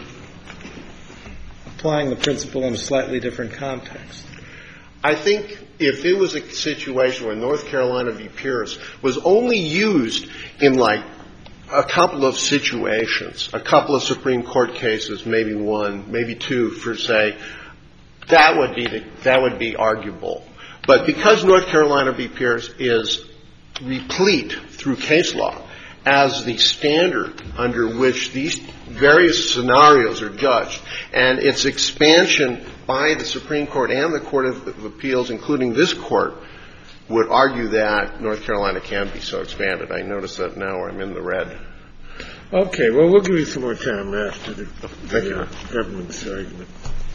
applying the principle in a slightly different context? I think if it was a situation where North Carolina v. Pierce was only used in like a couple of situations, a couple of Supreme Court cases, maybe one, maybe two, for say, that would be the, that would be arguable. But because North Carolina v. Pierce is replete through case law as the standard under which these various scenarios are judged, and its expansion by the Supreme Court and the Court of Appeals, including this Court, would argue that North Carolina can be so expanded. I notice that now I'm in the red. Okay, well, we'll give you some more time after the, the uh, government's argument.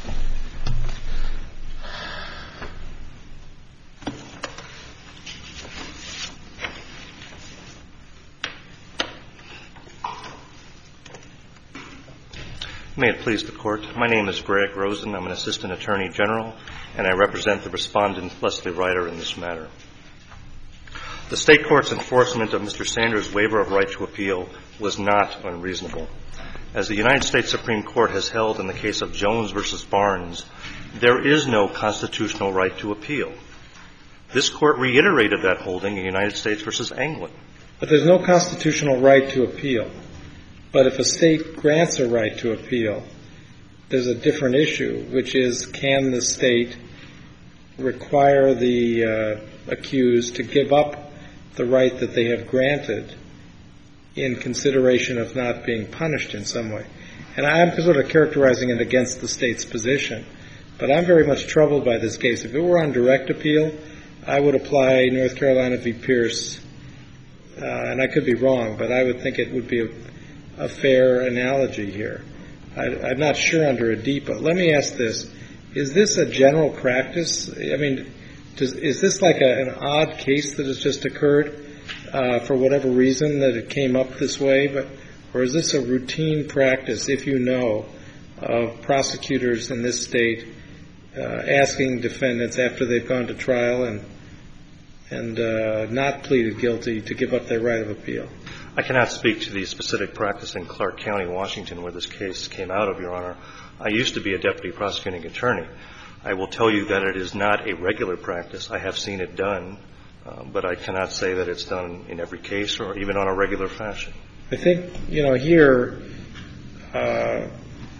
May it please the Court. My name is Greg Rosen. I'm an Assistant Attorney General, and I represent the respondent, Leslie Ryder, in this matter. The State Court's enforcement of Mister Sanders' waiver of right to appeal was not unreasonable. As the United States Supreme Court has held in the case of Jones v. Barnes, there is no constitutional right to appeal. This Court reiterated that holding in United States v. Anglin. But there's no constitutional right to appeal. But if a state grants a right to appeal, there's a different issue, which is can the state require the uh, accused to give up the right that they have granted in consideration of not being punished in some way. And I'm sort of characterizing it against the state's position. But I'm very much troubled by this case. If it were on direct appeal, I would apply North Carolina v. Pierce, uh, and I could be wrong, but I would think it would be a a fair analogy here. I, I'm not sure under ADIPA. Let me ask this. Is this a general practice? I mean, does, is this like a, an odd case that has just occurred uh, for whatever reason that it came up this way? But, or is this a routine practice, if you know, of prosecutors in this state uh, asking defendants after they've gone to trial and, and uh, not pleaded guilty to give up their right of appeal? I cannot speak to the specific practice in Clark County, Washington, where this case came out of, Your Honor. I used to be a deputy prosecuting attorney. I will tell you that it is not a regular practice. I have seen it done, uh, but I cannot say that it's done in every case or even on a regular fashion. I think, you know, here, uh,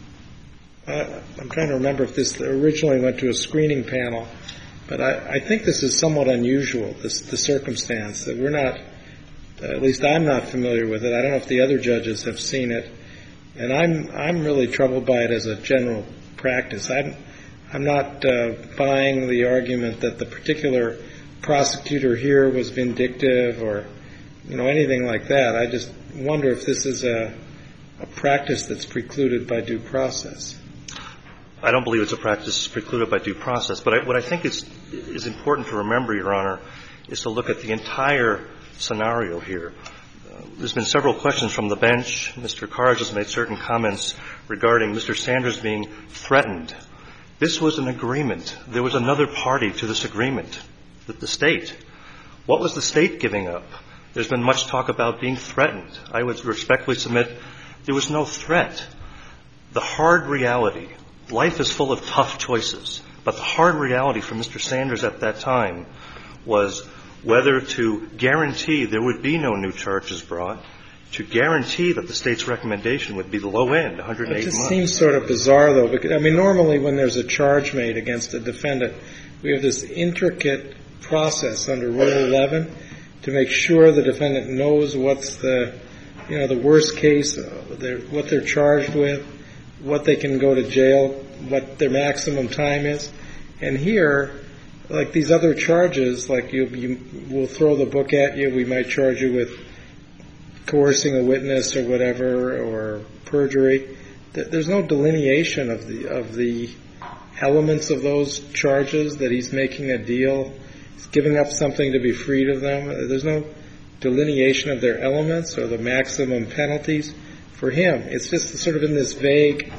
I, I'm trying to remember if this originally went to a screening panel, but I, I think this is somewhat unusual, this, the circumstance that we're not, at least I'm not familiar with it. I don't know if the other judges have seen it. And I'm I'm really troubled by it as a general practice. I'm, I'm not uh, buying the argument that the particular prosecutor here was vindictive or, you know, anything like that. I just wonder if this is a, a practice that's precluded by due process. I don't believe it's a practice precluded by due process. But I, what I think is, is important to remember, Your Honor, is to look at the entire scenario here. Uh, there's been several questions from the bench. Mister Kars has made certain comments regarding Mister Sanders being threatened. This was an agreement. There was another party to this agreement, the state. What was the state giving up? There's been much talk about being threatened. I would respectfully submit there was no threat. The hard reality, life is full of tough choices, but the hard reality for Mister Sanders at that time was whether to guarantee there would be no new charges brought, to guarantee that the state's recommendation would be the low end, one hundred eight months. It just seems sort of bizarre, though, because, I mean, normally when there's a charge made against a defendant, we have this intricate process under Rule eleven to make sure the defendant knows what's the, you know, the worst case, uh, they're, what they're charged with, what they can go to jail, what their maximum time is. And here, like these other charges, like you, you will throw the book at you, we might charge you with coercing a witness or whatever, or perjury. There's no delineation of the of the elements of those charges, that he's making a deal, he's giving up something to be freed of them. There's no delineation of their elements or the maximum penalties for him. It's just sort of in this vague,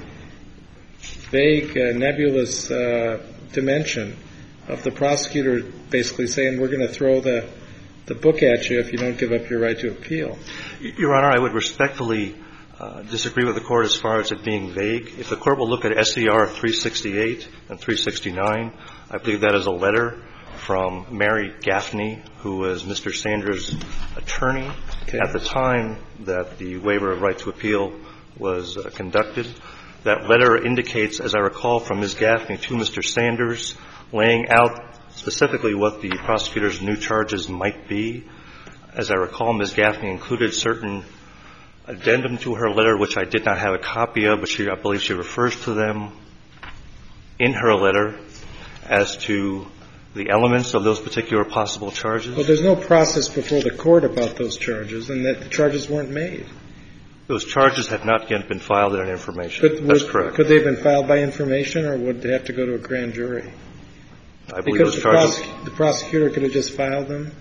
vague, uh, nebulous uh, dimension of the prosecutor basically saying, we're going to throw the the book at you if you don't give up your right to appeal. Your Honor, I would respectfully uh, disagree with the Court as far as it being vague. If the Court will look at S E R three sixty-eight and three sixty-nine, I believe that is a letter from Mary Gaffney, who was Mister Sanders' attorney okay. at the time that the waiver of right to appeal was uh, conducted. That letter indicates, as I recall from Miz Gaffney to Mister Sanders, laying out specifically what the prosecutor's new charges might be. As I recall, Miz Gaffney included certain addendum to her letter, which I did not have a copy of, but she, I believe she refers to them in her letter as to the elements of those particular possible charges. Well, there's no process before the Court about those charges, and that the charges weren't made. Those charges had not yet been filed in an information. Could, That's would, correct. Could they have been filed by information, or would they have to go to a grand jury? I believe because those the, charges. prosec- the prosecutor could have just filed them?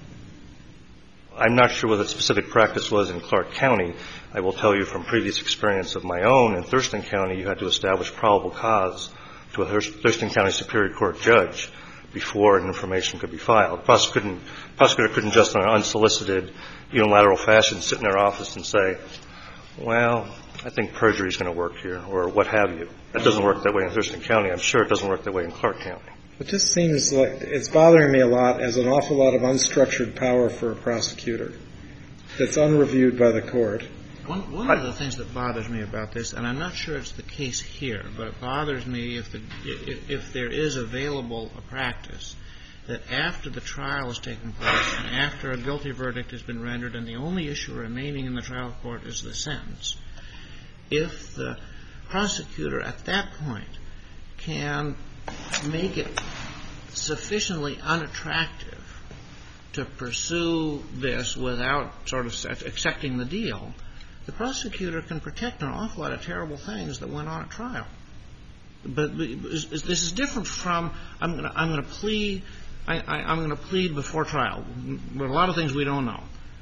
I'm not sure what the specific practice was in Clark County. I will tell you from previous experience of my own, in Thurston County, you had to establish probable cause to a Thurston County Superior Court judge before an information could be filed. The prosecutor couldn't, prosecutor couldn't just in an unsolicited, unilateral fashion sit in their office and say, well, I think perjury is going to work here, or what have you. That doesn't work that way in Thurston County. I'm sure it doesn't work that way in Clark County. It just seems like it's bothering me a lot as an awful lot of unstructured power for a prosecutor that's unreviewed by the court. One, one of the things that bothers me about this, and I'm not sure it's the case here, but it bothers me if, the, if, if there is available a practice that after the trial has taken place and after a guilty verdict has been rendered and the only issue remaining in the trial court is the sentence, if the prosecutor at that point can make it sufficiently unattractive to pursue this without sort of accepting the deal, the prosecutor can protect an awful lot of terrible things that went on at trial. But this is different from I'm going to I'm going to plead I, I, I'm going to plead before trial. There are a lot of things we don't know.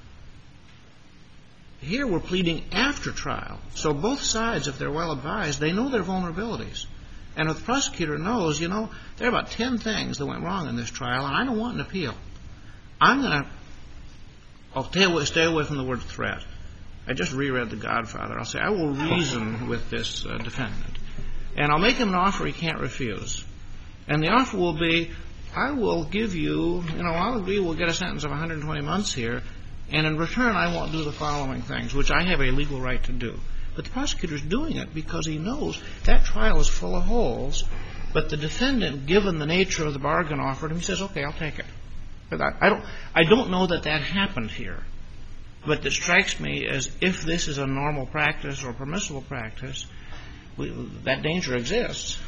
Here we're pleading after trial, so both sides, if they're well advised, they know their vulnerabilities. And if the prosecutor knows, you know, there are about ten things that went wrong in this trial, and I don't want an appeal. I'm going to I'll stay away, stay away from the word threat. I just reread The Godfather. I'll say, I will reason with this uh, defendant. And I'll make him an offer he can't refuse. And the offer will be, I will give you, you know, I'll agree we'll get a sentence of one hundred twenty months here, and in return I won't do the following things, which I have a legal right to do. But the prosecutor's doing it because he knows that trial is full of holes, but the defendant, given the nature of the bargain offered him, says, okay, I'll take it. But I, I don't I don't know that that happened here. But it strikes me as if this is a normal practice or permissible practice, we, that danger exists.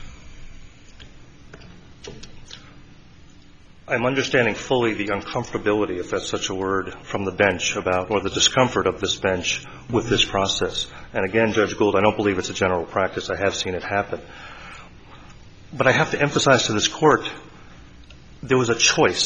I'm understanding fully the uncomfortability, if that's such a word, from the bench about, or the discomfort of this bench with this process. And again, Judge Gould, I don't believe it's a general practice. I have seen it happen. But I have to emphasize to this Court, there was a choice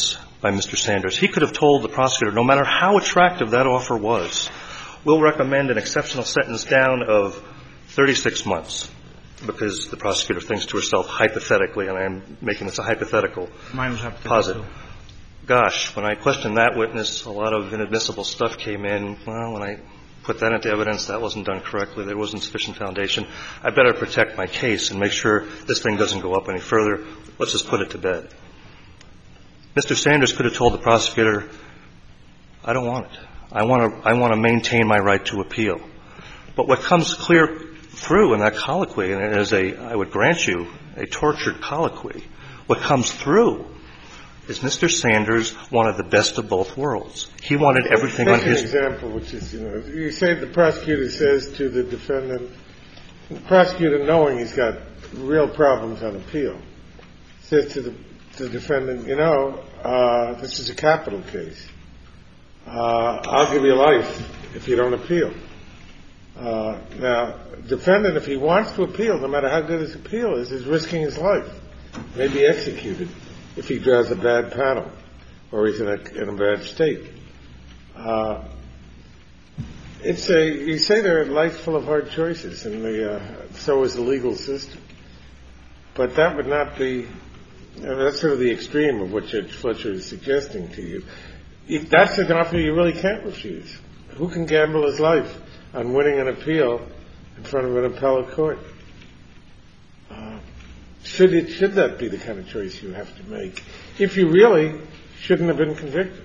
by Mister Sanders. He could have told the prosecutor, no matter how attractive that offer was, we'll recommend an exceptional sentence down of thirty-six months, because the prosecutor thinks to herself hypothetically, and I'm making this a hypothetical posit. Gosh, when I questioned that witness, a lot of inadmissible stuff came in. Well, when I put that into evidence, that wasn't done correctly. There wasn't sufficient foundation. I better protect my case and make sure this thing doesn't go up any further. Let's just put it to bed. Mister Sanders could have told the prosecutor, I don't want it. I want to, I want to maintain my right to appeal. But what comes clear through in that colloquy, and it is a, I would grant you, a tortured colloquy, what comes through is Mister Sanders wanted the best of both worlds. He wanted everything on his... Take an example, which is, you know, you say the prosecutor says to the defendant, the prosecutor, knowing he's got real problems on appeal, says to the, to the defendant, you know, uh, this is a capital case. Uh, I'll give you life if you don't appeal. Uh, now, defendant, if he wants to appeal, no matter how good his appeal is, is risking his life, may be executed if he draws a bad panel or he's in a, in a bad state. Uh, it's a, you say they're a life full of hard choices, and the, uh, so is the legal system. But that would not be, you know, that's sort of the extreme of what Judge Fletcher is suggesting to you. you. That's an offer you really can't refuse. Who can gamble his life on winning an appeal in front of an appellate court? Uh, should it, should that be the kind of choice you have to make if you really shouldn't have been convicted?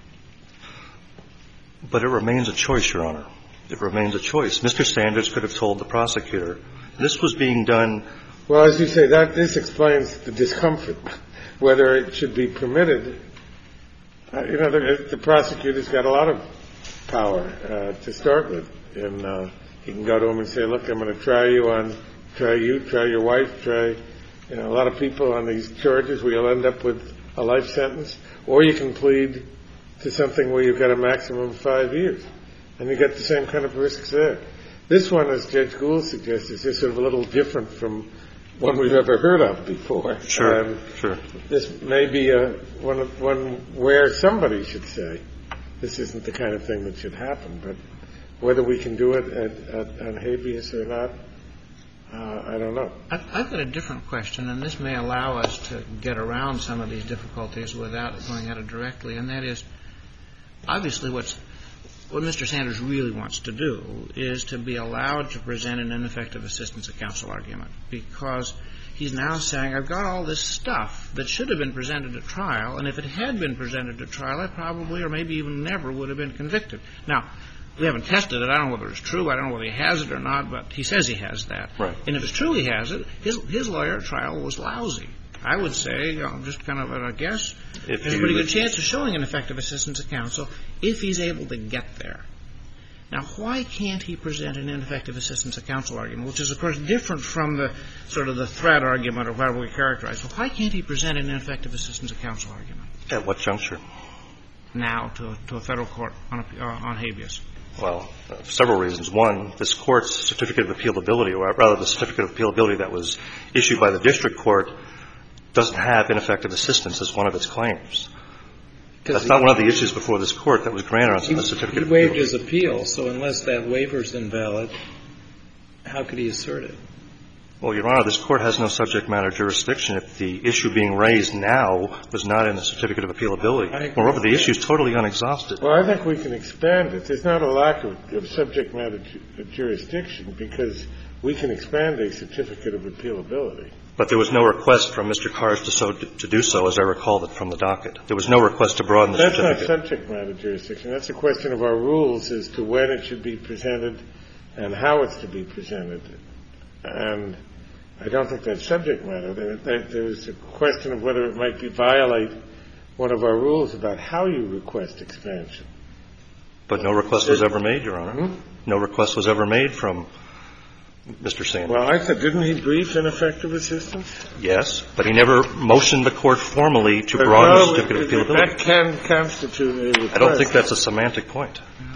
But it remains a choice, Your Honor. It remains a choice. Mister Sanders could have told the prosecutor this was being done. Well, as you say, that this explains the discomfort, whether it should be permitted. Uh, you know, the, the prosecutor's got a lot of power uh, to start with, and uh, he can go to him and say, "Look, I'm going to try you on, try you, try your wife, try, you know, a lot of people on these charges. We'll end up with a life sentence, or you can plead to something where you've got a maximum of five years, and you get the same kind of risks there." This one, as Judge Gould suggests, is just sort of a little different from one we've ever heard of before. Sure, um, sure. This may be a, one, one where somebody should say, this isn't the kind of thing that should happen, but whether we can do it at, at, on habeas or not, uh, I don't know. I've got a different question, and this may allow us to get around some of these difficulties without going at it directly, and that is, obviously what's what Mister Sanders really wants to do is to be allowed to present an ineffective assistance of counsel argument, because he's now saying, I've got all this stuff that should have been presented at trial, and if it had been presented at trial, I probably or maybe even never would have been convicted. Now, we haven't tested it. I don't know whether it's true. I don't know whether he has it or not, but he says he has that. Right. And if it's true he has it, his, his lawyer at trial was lousy. I would say, you know, just kind of a guess, If there's a you pretty would- good chance of showing an effective assistance of counsel if he's able to get there. Now, why can't he present an ineffective assistance of counsel argument, which is, of course, different from the sort of the threat argument or whatever we characterize? So why can't he present an ineffective assistance of counsel argument At what juncture? now to, to a federal court on, a, uh, on habeas? Well, uh, for several reasons. One, this Court's certificate of appealability, or rather the certificate of appealability that was issued by the district court, doesn't have ineffective assistance as one of its claims. That's not one of the issues before this Court that was granted on the certificate of appealability. He waived his appeal, so unless that waiver's invalid, how could he assert it? Well, Your Honor, this Court has no subject matter jurisdiction if the issue being raised now was not in the certificate of appealability. Moreover, the issue is totally unexhausted. Well, I think we can expand it. There's not a lack of, of subject matter ju- jurisdiction, because we can expand a certificate of appealability. But there was no request from Mister Kars to, so, to do so, as I recall it from the docket. There was no request to broaden the That's certificate. not subject matter jurisdiction. That's a question of our rules as to when it should be presented and how it's to be presented. And I don't think that's subject matter. There, there, there's a question of whether it might be violate one of our rules about how you request expansion. But no request was ever made, Your Honor. Hmm? No request was ever made from Mister Sanders. Well, I said, didn't he brief ineffective assistance? Yes, but he never motioned the Court formally to But broaden no, the certificate of that appealability. can constitute a request. I don't think that's a semantic point.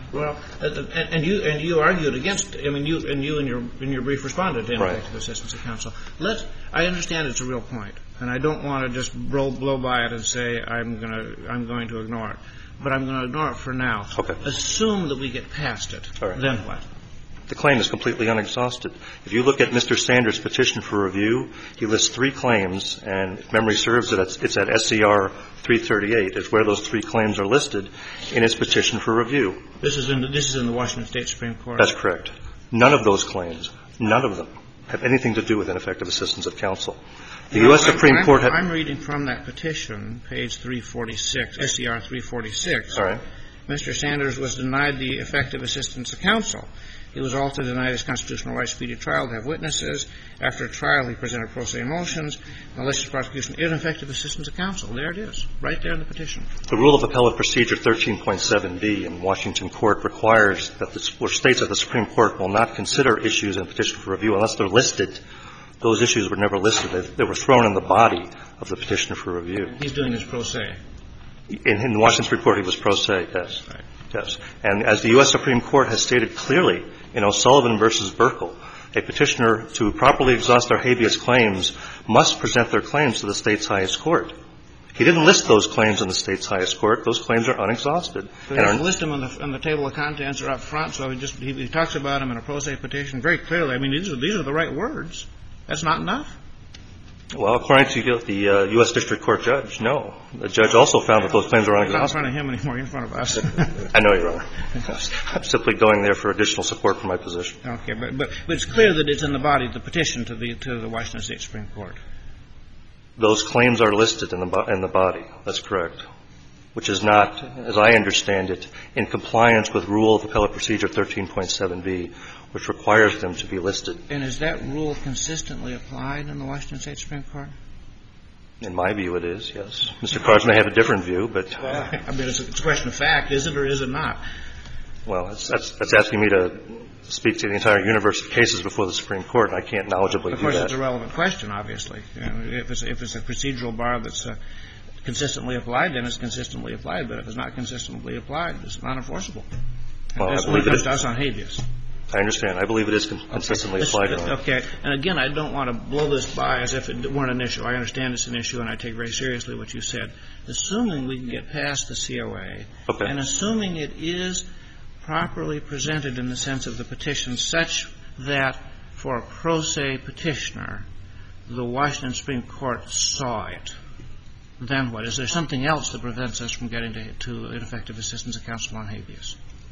Well, and, and you and you argued against. I mean, you and you in your in your brief responded to ineffective right. assistance of counsel. Let's. I understand it's a real point, and I don't want to just blow, blow by it and say I'm gonna I'm going to ignore it, but I'm going to ignore it for now. Okay. Assume that we get past it. All right. Then what? The claim is completely unexhausted. If you look at Mister Sanders' petition for review, he lists three claims, and if memory serves, it's at S C R three thirty-eight. It's where those three claims are listed in his petition for review. This is in the, this is in the Washington State Supreme Court. That's correct. None of those claims, none of them, have anything to do with ineffective assistance of counsel. The no, U S I'm, Supreme I'm, Court had... I'm reading from that petition, page three forty-six, S C R three forty-six. All right. Mister Sanders was denied the effective assistance of counsel. He was also denied his constitutional right to speedy trial to have witnesses. After a trial, he presented pro se motions, malicious prosecution, ineffective assistance of counsel. There it is, right there in the petition. The Rule of Appellate Procedure thirteen point seven B in Washington Court requires that the, or states that the Supreme Court will not consider issues in a petition for review unless they're listed. Those issues were never listed. They, they were thrown in the body of the petition for review. He's doing this pro se. In, in the Washington Supreme Court, he was pro se, yes. Right. Yes. And as the U S Supreme Court has stated clearly in O'Sullivan versus Burkle, a petitioner to properly exhaust their habeas claims must present their claims to the state's highest court. He didn't list those claims in the state's highest court. Those claims are unexhausted. So he doesn't list them on the, on the table of contents or up front, so he just he, he talks about them in a pro se petition very clearly. I mean, these are, these are the right words. That's not enough? Well, according to the uh, U S District Court judge, no. The judge also found that those claims are unexhausted. Not in front of him anymore, in front of us. I know, Your Honor. I'm simply going there for additional support for my position. Okay, but, but but it's clear that it's in the body of the petition to the to the Washington State Supreme Court. Those claims are listed in the in the body. That's correct. Which is not, as I understand it, in compliance with Rule of Appellate Procedure thirteen point seven B, which requires them to be listed. And is that rule consistently applied in the Washington State Supreme Court? In my view, it is, yes. Mister Carrs may have a different view, but... Well, I mean, it's a, it's a question of fact. Is it or is it not? Well, that's, that's, that's asking me to speak to the entire universe of cases before the Supreme Court, and I can't knowledgeably do that. Of course, it's a relevant question, obviously. You know, if, it's, if it's a procedural bar that's uh, consistently applied, then it's consistently applied. But if it's not consistently applied, it's not enforceable. Well, that's I believe what it it does on habeas. I understand. I believe it is consistently okay. applied. This, okay. And again, I don't want to blow this by as if it weren't an issue. I understand it's an issue, and I take very seriously what you said. Assuming we can get past the C O A, okay. and assuming it is properly presented in the sense of the petition such that for a pro se petitioner, the Washington Supreme Court saw it, then what? Is there something else that prevents us from getting to, to ineffective assistance of counsel on habeas?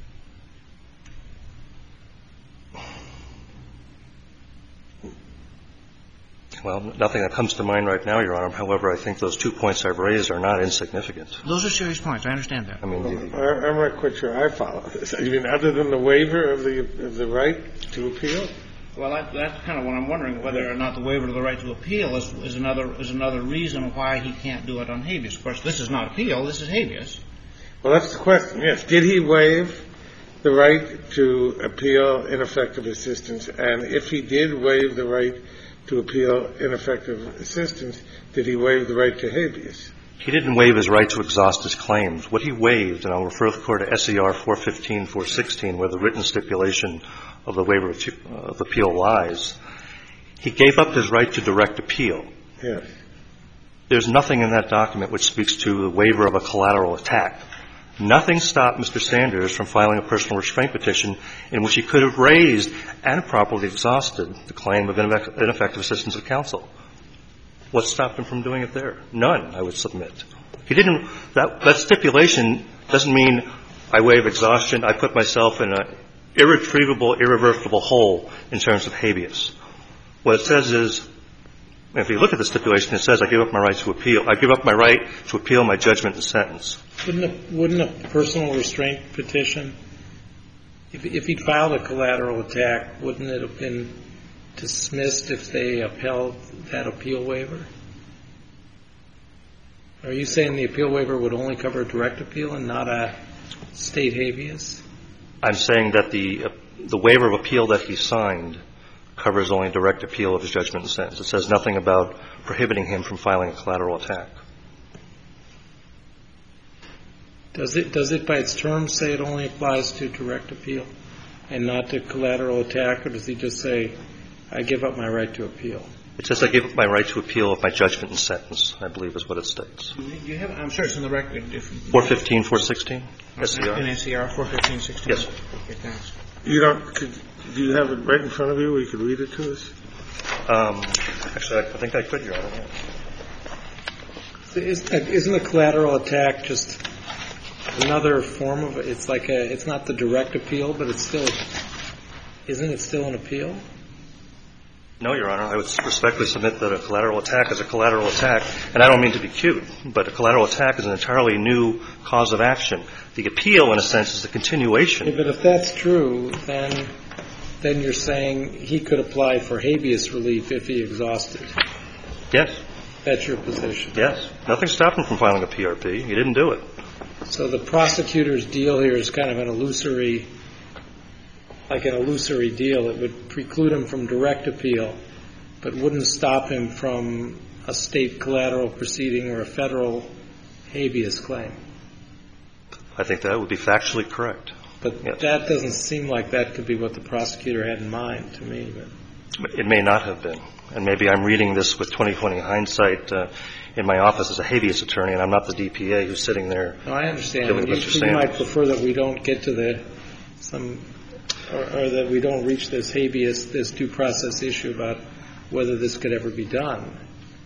Well, nothing that comes to mind right now, Your Honor. However, I think those two points I've raised are not insignificant. Those are serious points. I understand that. I mean, well, I'm not quite sure I follow this. I mean, other than the waiver of the of the right to appeal? Well, that, that's kind of what I'm wondering, whether or not the waiver of the right to appeal is, is another is another reason why he can't do it on habeas. Of course, this is not appeal. This is habeas. Well, that's the question, yes. Did he waive the right to appeal ineffective assistance? And if he did waive the right to appeal ineffective assistance, did he waive the right to habeas? He didn't waive his right to exhaust his claims. What he waived, and I'll refer the Court to S E R four fifteen, four sixteen, where the written stipulation of the waiver of appeal lies, he gave up his right to direct appeal. Yes. There's nothing in that document which speaks to the waiver of a collateral attack. Nothing stopped Mister Sanders from filing a personal restraint petition in which he could have raised and properly exhausted the claim of ineffective assistance of counsel. What stopped him from doing it there? None, I would submit. He didn't – that, that stipulation doesn't mean I waive exhaustion, I put myself in an irretrievable, irreversible hole in terms of habeas. What it says is, if you look at the stipulation, it says I give up my right to appeal. I give up my right to appeal my judgment and sentence. Wouldn't a, wouldn't a personal restraint petition, if, if he'd filed a collateral attack, wouldn't it have been dismissed if they upheld that appeal waiver? Are you saying the appeal waiver would only cover a direct appeal and not a state habeas? I'm saying that the uh, the waiver of appeal that he signed covers only direct appeal of his judgment and sentence. It says nothing about prohibiting him from filing a collateral attack. Does it, does it by its terms say it only applies to direct appeal and not to collateral attack, or does he just say, I give up my right to appeal? It says I give up my right to appeal of my judgment and sentence, I believe is what it states. You have, I'm sure it's in the record. four fifteen, four sixteen? S C R? In S C R four fifteen sixteen? Yes. Okay, thanks. You don't, could, do you have it right in front of you where you could read it to us? Um, actually, I, I think I could, Your Honor. Isn't a collateral attack just another form of it? It's like a, it's not the direct appeal, but it's still, isn't it still an appeal? No, Your Honor. I would respectfully submit that a collateral attack is a collateral attack, and I don't mean to be cute, but a collateral attack is an entirely new cause of action. The appeal, in a sense, is the continuation. Yeah, but if that's true, then then you're saying he could apply for habeas relief if he exhausted. Yes. That's your position. Yes. Nothing stopped him from filing a P R P. He didn't do it. So the prosecutor's deal here is kind of an illusory, like an illusory deal. It would preclude him from direct appeal, but wouldn't stop him from a state collateral proceeding or a federal habeas claim. I think that would be factually correct. But yes. That doesn't seem like that could be what the prosecutor had in mind to me. But. It may not have been. And maybe I'm reading this with twenty twenty hindsight uh, in my office as a habeas attorney, and I'm not the D P A who's sitting there. No, I understand. Dealing with You, Mister you might Sanders. prefer that we don't get to the some, or, or that we don't reach this habeas, this due process issue about whether this could ever be done.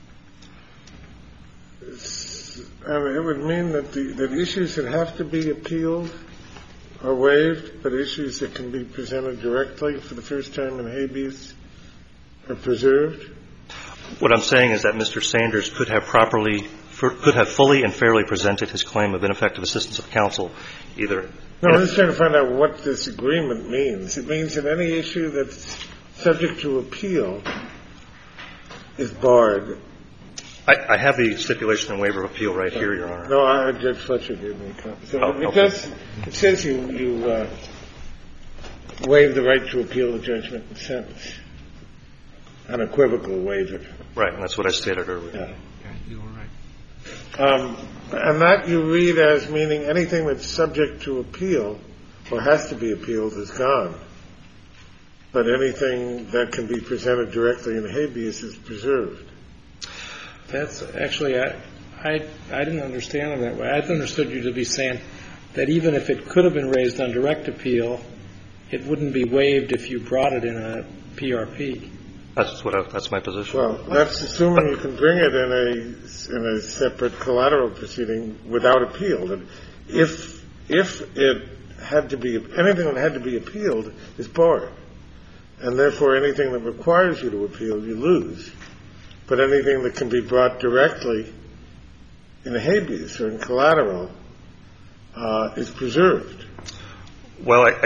I mean, it would mean that the that issues that have to be appealed are waived, but issues that can be presented directly for the first time in habeas are preserved? What I'm saying is that Mister Sanders could have properly, for, could have fully and fairly presented his claim of ineffective assistance of counsel, either. No, I'm just trying to find out what this agreement means. It means that any issue that's subject to appeal is barred. I, I have the stipulation and waiver of appeal right here, Your Honor. No, I, Judge Fletcher gave me a copy. So Oh, it okay. does. It says you you uh, waive the right to appeal the judgment and sentence. Unequivocal waiver. Right, and that's what I stated earlier. Yeah. Yeah, you were right. Um, and that you read as meaning anything that's subject to appeal or has to be appealed is gone. But anything that can be presented directly in habeas is preserved. That's actually, I, I, I didn't understand it that way. I understood you to be saying that even if it could have been raised on direct appeal, it wouldn't be waived if you brought it in a P R P. That's what I, that's my position. Well, that's assuming you can bring it in a in a separate collateral proceeding without appeal. That if if it had to be anything that had to be appealed is barred, and therefore anything that requires you to appeal you lose. But anything that can be brought directly in a habeas or in collateral uh, is preserved. Well, I, I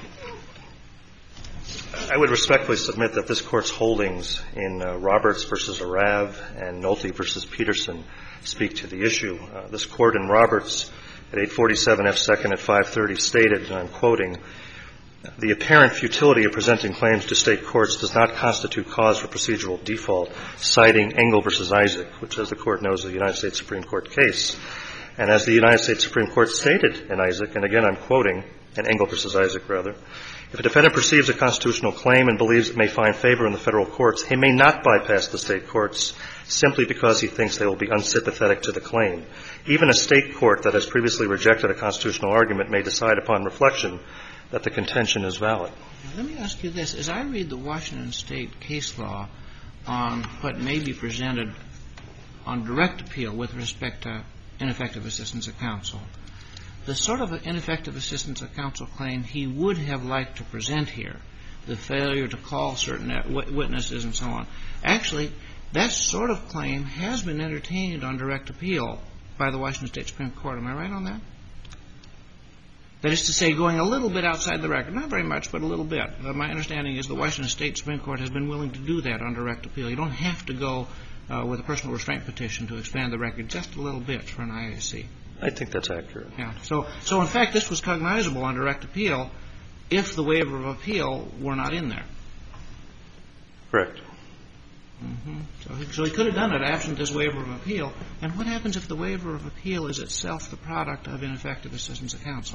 I would respectfully submit that this Court's holdings in uh, Roberts versus Arav and Nolte versus Peterson speak to the issue. Uh, this Court in Roberts at eight forty-seven F second at five thirty stated, and I'm quoting, "The apparent futility of presenting claims to state courts does not constitute cause for procedural default," citing Engel versus Isaac, which, as the Court knows, is a United States Supreme Court case. And as the United States Supreme Court stated in Isaac, and again I'm quoting, in Engel versus Isaac, rather, "If a defendant perceives a constitutional claim and believes it may find favor in the federal courts, he may not bypass the state courts simply because he thinks they will be unsympathetic to the claim. Even a state court that has previously rejected a constitutional argument may decide upon reflection that the contention is valid." Now, let me ask you this. As I read the Washington State case law on what may be presented on direct appeal with respect to ineffective assistance of counsel, the sort of ineffective assistance of counsel claim he would have liked to present here, the failure to call certain witnesses and so on, actually, that sort of claim has been entertained on direct appeal by the Washington State Supreme Court. Am I right on that? That is to say, going a little bit outside the record. Not very much, but a little bit. Uh, my understanding is the Washington State Supreme Court has been willing to do that on direct appeal. You don't have to go uh, with a personal restraint petition to expand the record just a little bit for an I A C. I think that's accurate. Yeah. So, so in fact, this was cognizable on direct appeal if the waiver of appeal were not in there. Correct. Mm-hmm. So, he, so he could have done it absent this waiver of appeal. And what happens if the waiver of appeal is itself the product of ineffective assistance of counsel?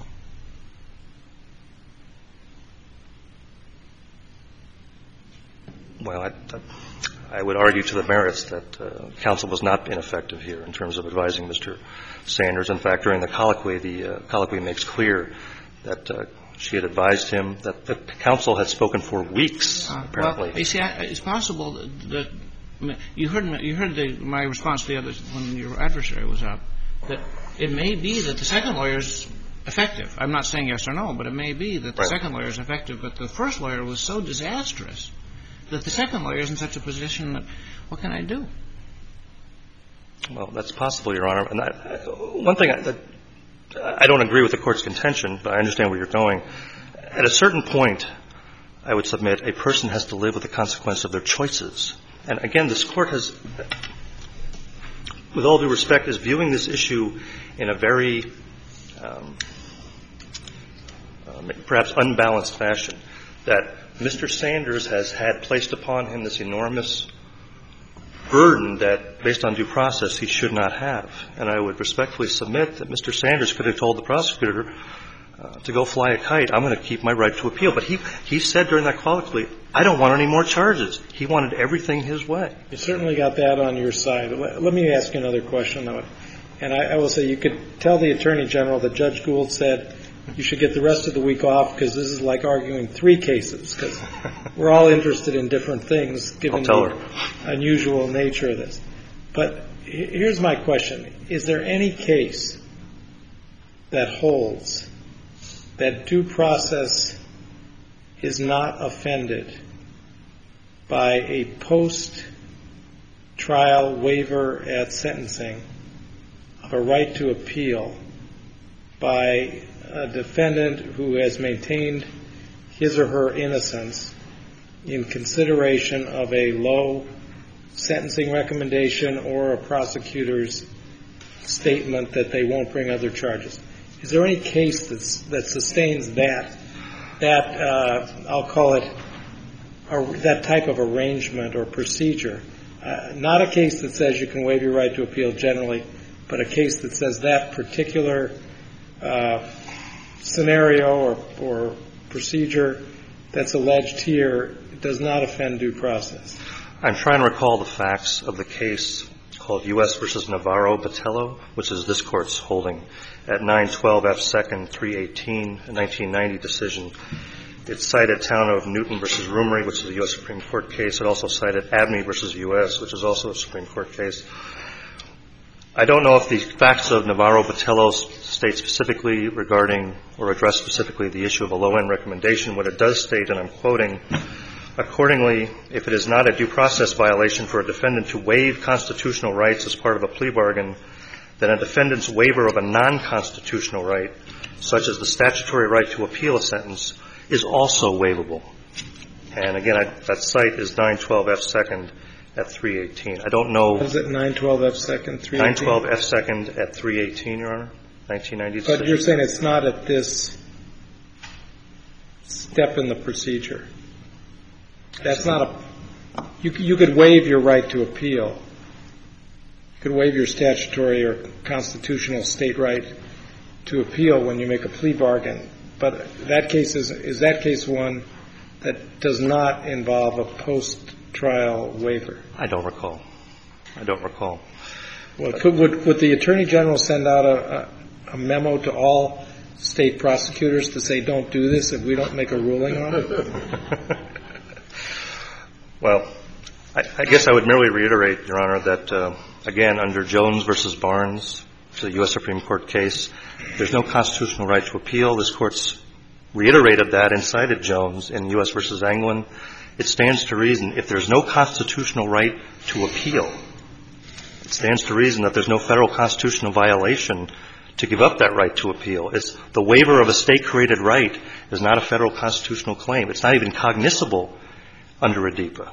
Well, I, I would argue to the merits that uh, counsel was not ineffective here in terms of advising Mister Sanders. In fact, during the colloquy, the uh, colloquy makes clear that uh, she had advised him that the counsel had spoken for weeks, uh, apparently. Well, you see, I, it's possible that, that you heard you heard the, my response to the others when your adversary was up, that it may be that the second lawyer is effective. I'm not saying yes or no, but it may be that the right. second lawyer is effective, but the first lawyer was so disastrous that the second lawyer is in such a position that, what can I do? Well, that's possible, Your Honor. And I, one thing, I, that, I don't agree with the Court's contention, but I understand where you're going. At a certain point, I would submit a person has to live with the consequence of their choices. And again, this Court has, with all due respect, is viewing this issue in a very um, uh, perhaps unbalanced fashion, that Mister Sanders has had placed upon him this enormous burden that, based on due process, he should not have. And I would respectfully submit that Mister Sanders could have told the prosecutor uh, to go fly a kite. I'm going to keep my right to appeal. But he he said during that colloquy, I don't want any more charges. He wanted everything his way. You certainly got that on your side. Let, let me ask you another question, though. And I, I will say you could tell the Attorney General that Judge Gould said you should get the rest of the week off because this is like arguing three cases because we're all interested in different things given the unusual nature of this. But here's my question. Is there any case that holds that due process is not offended by a post-trial waiver at sentencing of a right to appeal by a defendant who has maintained his or her innocence in consideration of a low sentencing recommendation or a prosecutor's statement that they won't bring other charges? Is there any case that's, that sustains that, that uh, I'll call it, or that type of arrangement or procedure? Uh, not a case that says you can waive your right to appeal generally, but a case that says that particular uh, scenario or, or procedure that's alleged here does not offend due process. I'm trying to recall the facts of the case called U S versus Navarro-Botello, which is this Court's holding at nine twelve F second three eighteen, a nineteen ninety decision. It cited Town of Newton versus Roomery, which is a U S Supreme Court case. It also cited Abney versus U S, which is also a Supreme Court case. I don't know if the facts of Navarro-Botello state specifically regarding or address specifically the issue of a low-end recommendation. What it does state, and I'm quoting, accordingly, if it is not a due process violation for a defendant to waive constitutional rights as part of a plea bargain, then a defendant's waiver of a non-constitutional right, such as the statutory right to appeal a sentence, is also waivable. And again, I, that cite is nine twelve F second at three eighteen. I don't know. Was it nine twelve F second three eighteen? nine twelve F second at three eighteen, Your Honor, nineteen ninety. But you're saying it's not at this step in the procedure. That's not a. You you could waive your right to appeal. You could waive your statutory or constitutional state right to appeal when you make a plea bargain. But that case is is that case one that does not involve a post-trial waiver? I don't recall. I don't recall. Well, could, would would the Attorney General send out a, a, a memo to all state prosecutors to say don't do this if we don't make a ruling on it? Well, I, I guess I would merely reiterate, Your Honor, that, uh, again, under Jones versus Barnes, which is a U S Supreme Court case, there's no constitutional right to appeal. This Court's reiterated that and cited Jones in U S versus Anglin. It stands to reason if there's no constitutional right to appeal, it stands to reason that there's no federal constitutional violation to give up that right to appeal. It's the waiver of a state-created right is not a federal constitutional claim. It's not even cognizable under A D P A.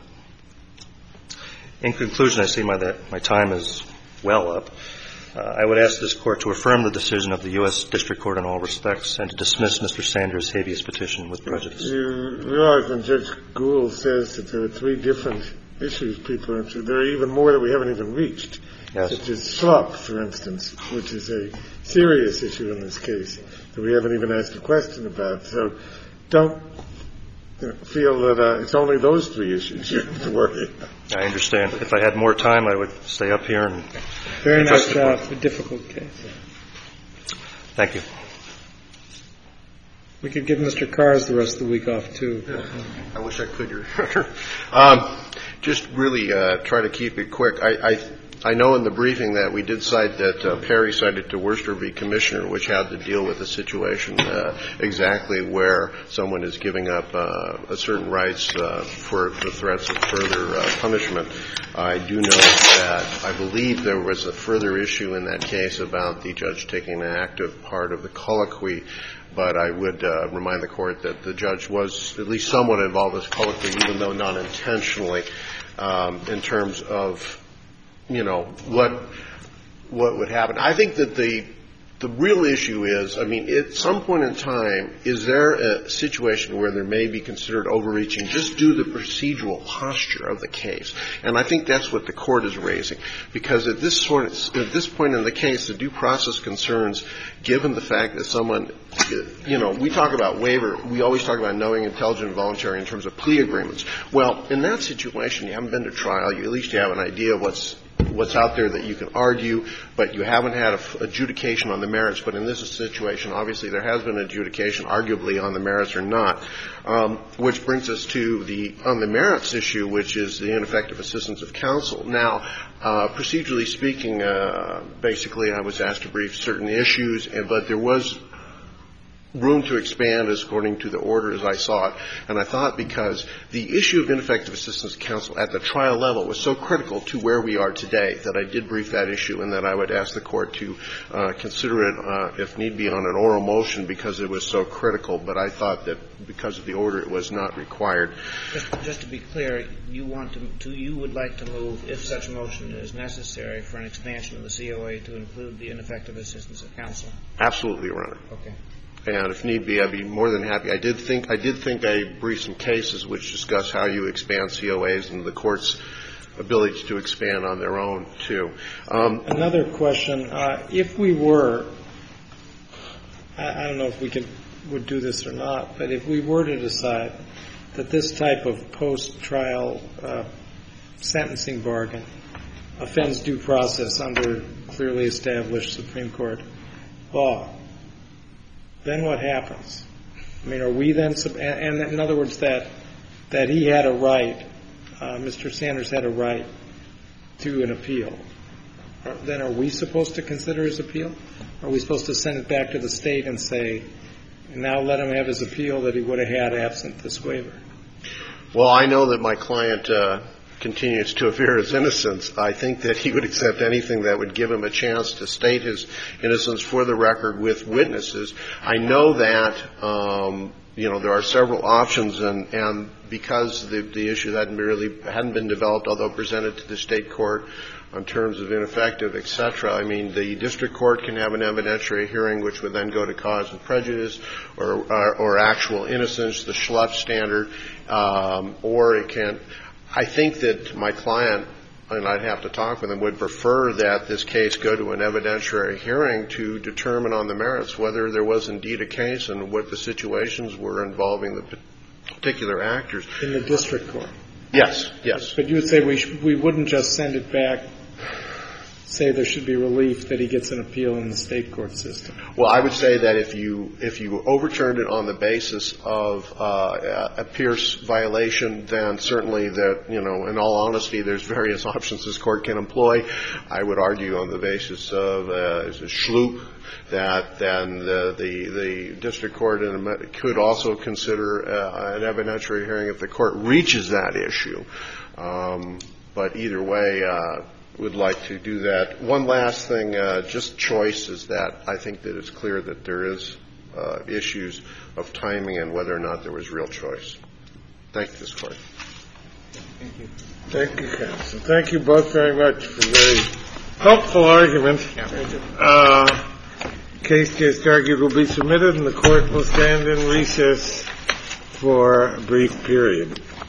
In conclusion, I see my, that my time is well up. Uh, I would ask this Court to affirm the decision of the U S District Court in all respects and to dismiss Mister Sanders' habeas petition with prejudice. You realize when Judge Gould says that there are three different issues people are interested. There are even more that we haven't even reached, Yes. such as schlup, for instance, which is a serious issue in this case that we haven't even asked a question about. So don't you know, feel that uh, it's only those three issues you have to worry about. I understand. If I had more time, I would stay up here and. Very nice job. A difficult case. Thank you. We could give Mister Cars the rest of the week off, too. I wish I could, Your Honor. Um, just really uh, try to keep it quick. I, I I know in the briefing that we did cite that uh, Perry cited to Worcester v. Commissioner, which had to deal with a situation uh, exactly where someone is giving up uh, certain rights uh, for the threats of further uh, punishment. I do know that I believe there was a further issue in that case about the judge taking an active part of the colloquy. But I would uh, remind the Court that the judge was at least somewhat involved with colloquy, even though not intentionally, um, in terms of, you know, what what would happen. I think that the the real issue is, I mean, at some point in time, is there a situation where there may be considered overreaching just due to the procedural posture of the case? And I think that's what the Court is raising, because at this sort of, at this point in the case, the due process concerns, given the fact that someone, you know, we talk about waiver, we always talk about knowing, intelligent, and voluntary in terms of plea agreements. Well, in that situation, you haven't been to trial. You at least you have an idea of what's what's out there that you can argue, but you haven't had a adjudication on the merits. But in this situation, obviously, there has been adjudication, arguably on the merits or not, um, which brings us to the on the merits issue, which is the ineffective assistance of counsel. Now, uh, procedurally speaking, uh, basically, I was asked to brief certain issues, and, but there was room to expand as according to the order as I saw it. And I thought because the issue of ineffective assistance of counsel at the trial level was so critical to where we are today that I did brief that issue, and that I would ask the Court to uh, consider it, uh, if need be, on an oral motion because it was so critical. But I thought that because of the order, it was not required. Just, just to be clear, you want to, to, you would like to move, if such a motion is necessary, for an expansion of the C O A to include the ineffective assistance of counsel? Absolutely, Your Honor. Okay. And if need be, I'd be more than happy. I did think I did think I briefed some cases which discuss how you expand C O As and the Court's ability to expand on their own, too. Um, Another question. Uh, if we were, I, I don't know if we could, would do this or not, but if we were to decide that this type of post-trial uh, sentencing bargain offends due process under clearly established Supreme Court law, then what happens? I mean, are we then, and, and in other words, that that he had a right, uh, Mister Sanders had a right to an appeal, then are we supposed to consider his appeal? Are we supposed to send it back to the state and say, now let him have his appeal that he would have had absent this waiver? Well, I know that my client uh, continues to aver his innocence. I think that he would accept anything that would give him a chance to state his innocence for the record with witnesses. I know that, um, you know, there are several options, and, and because the, the issue hadn't really hadn't been developed, although presented to the state court on terms of ineffective, et cetera. I mean, the district court can have an evidentiary hearing, which would then go to cause and prejudice, or or, or actual innocence, the Schlupp standard, um, or it can. I think that my client, and I'd have to talk with him, would prefer that this case go to an evidentiary hearing to determine on the merits whether there was indeed a case and what the situations were involving the particular actors. In the district court? Yes, yes. But you would say we sh- we wouldn't just send it back, say there should be relief that he gets an appeal in the state court system? Well, I would say that if you if you overturned it on the basis of uh, a Pierce violation, then certainly that, you know, in all honesty, there's various options this court can employ. I would argue on the basis of uh, is a Schlupp that then the the, the district court could also consider uh, an evidentiary hearing if the court reaches that issue. Um, but either way, uh, would like to do that. One last thing, uh, just choice, is that I think that it's clear that there is uh, issues of timing and whether or not there was real choice. Thank you, this Court. Thank you. Thank you, counsel. Thank you both very much for very helpful argument. Uh, case just argued will be submitted, and the Court will stand in recess for a brief period.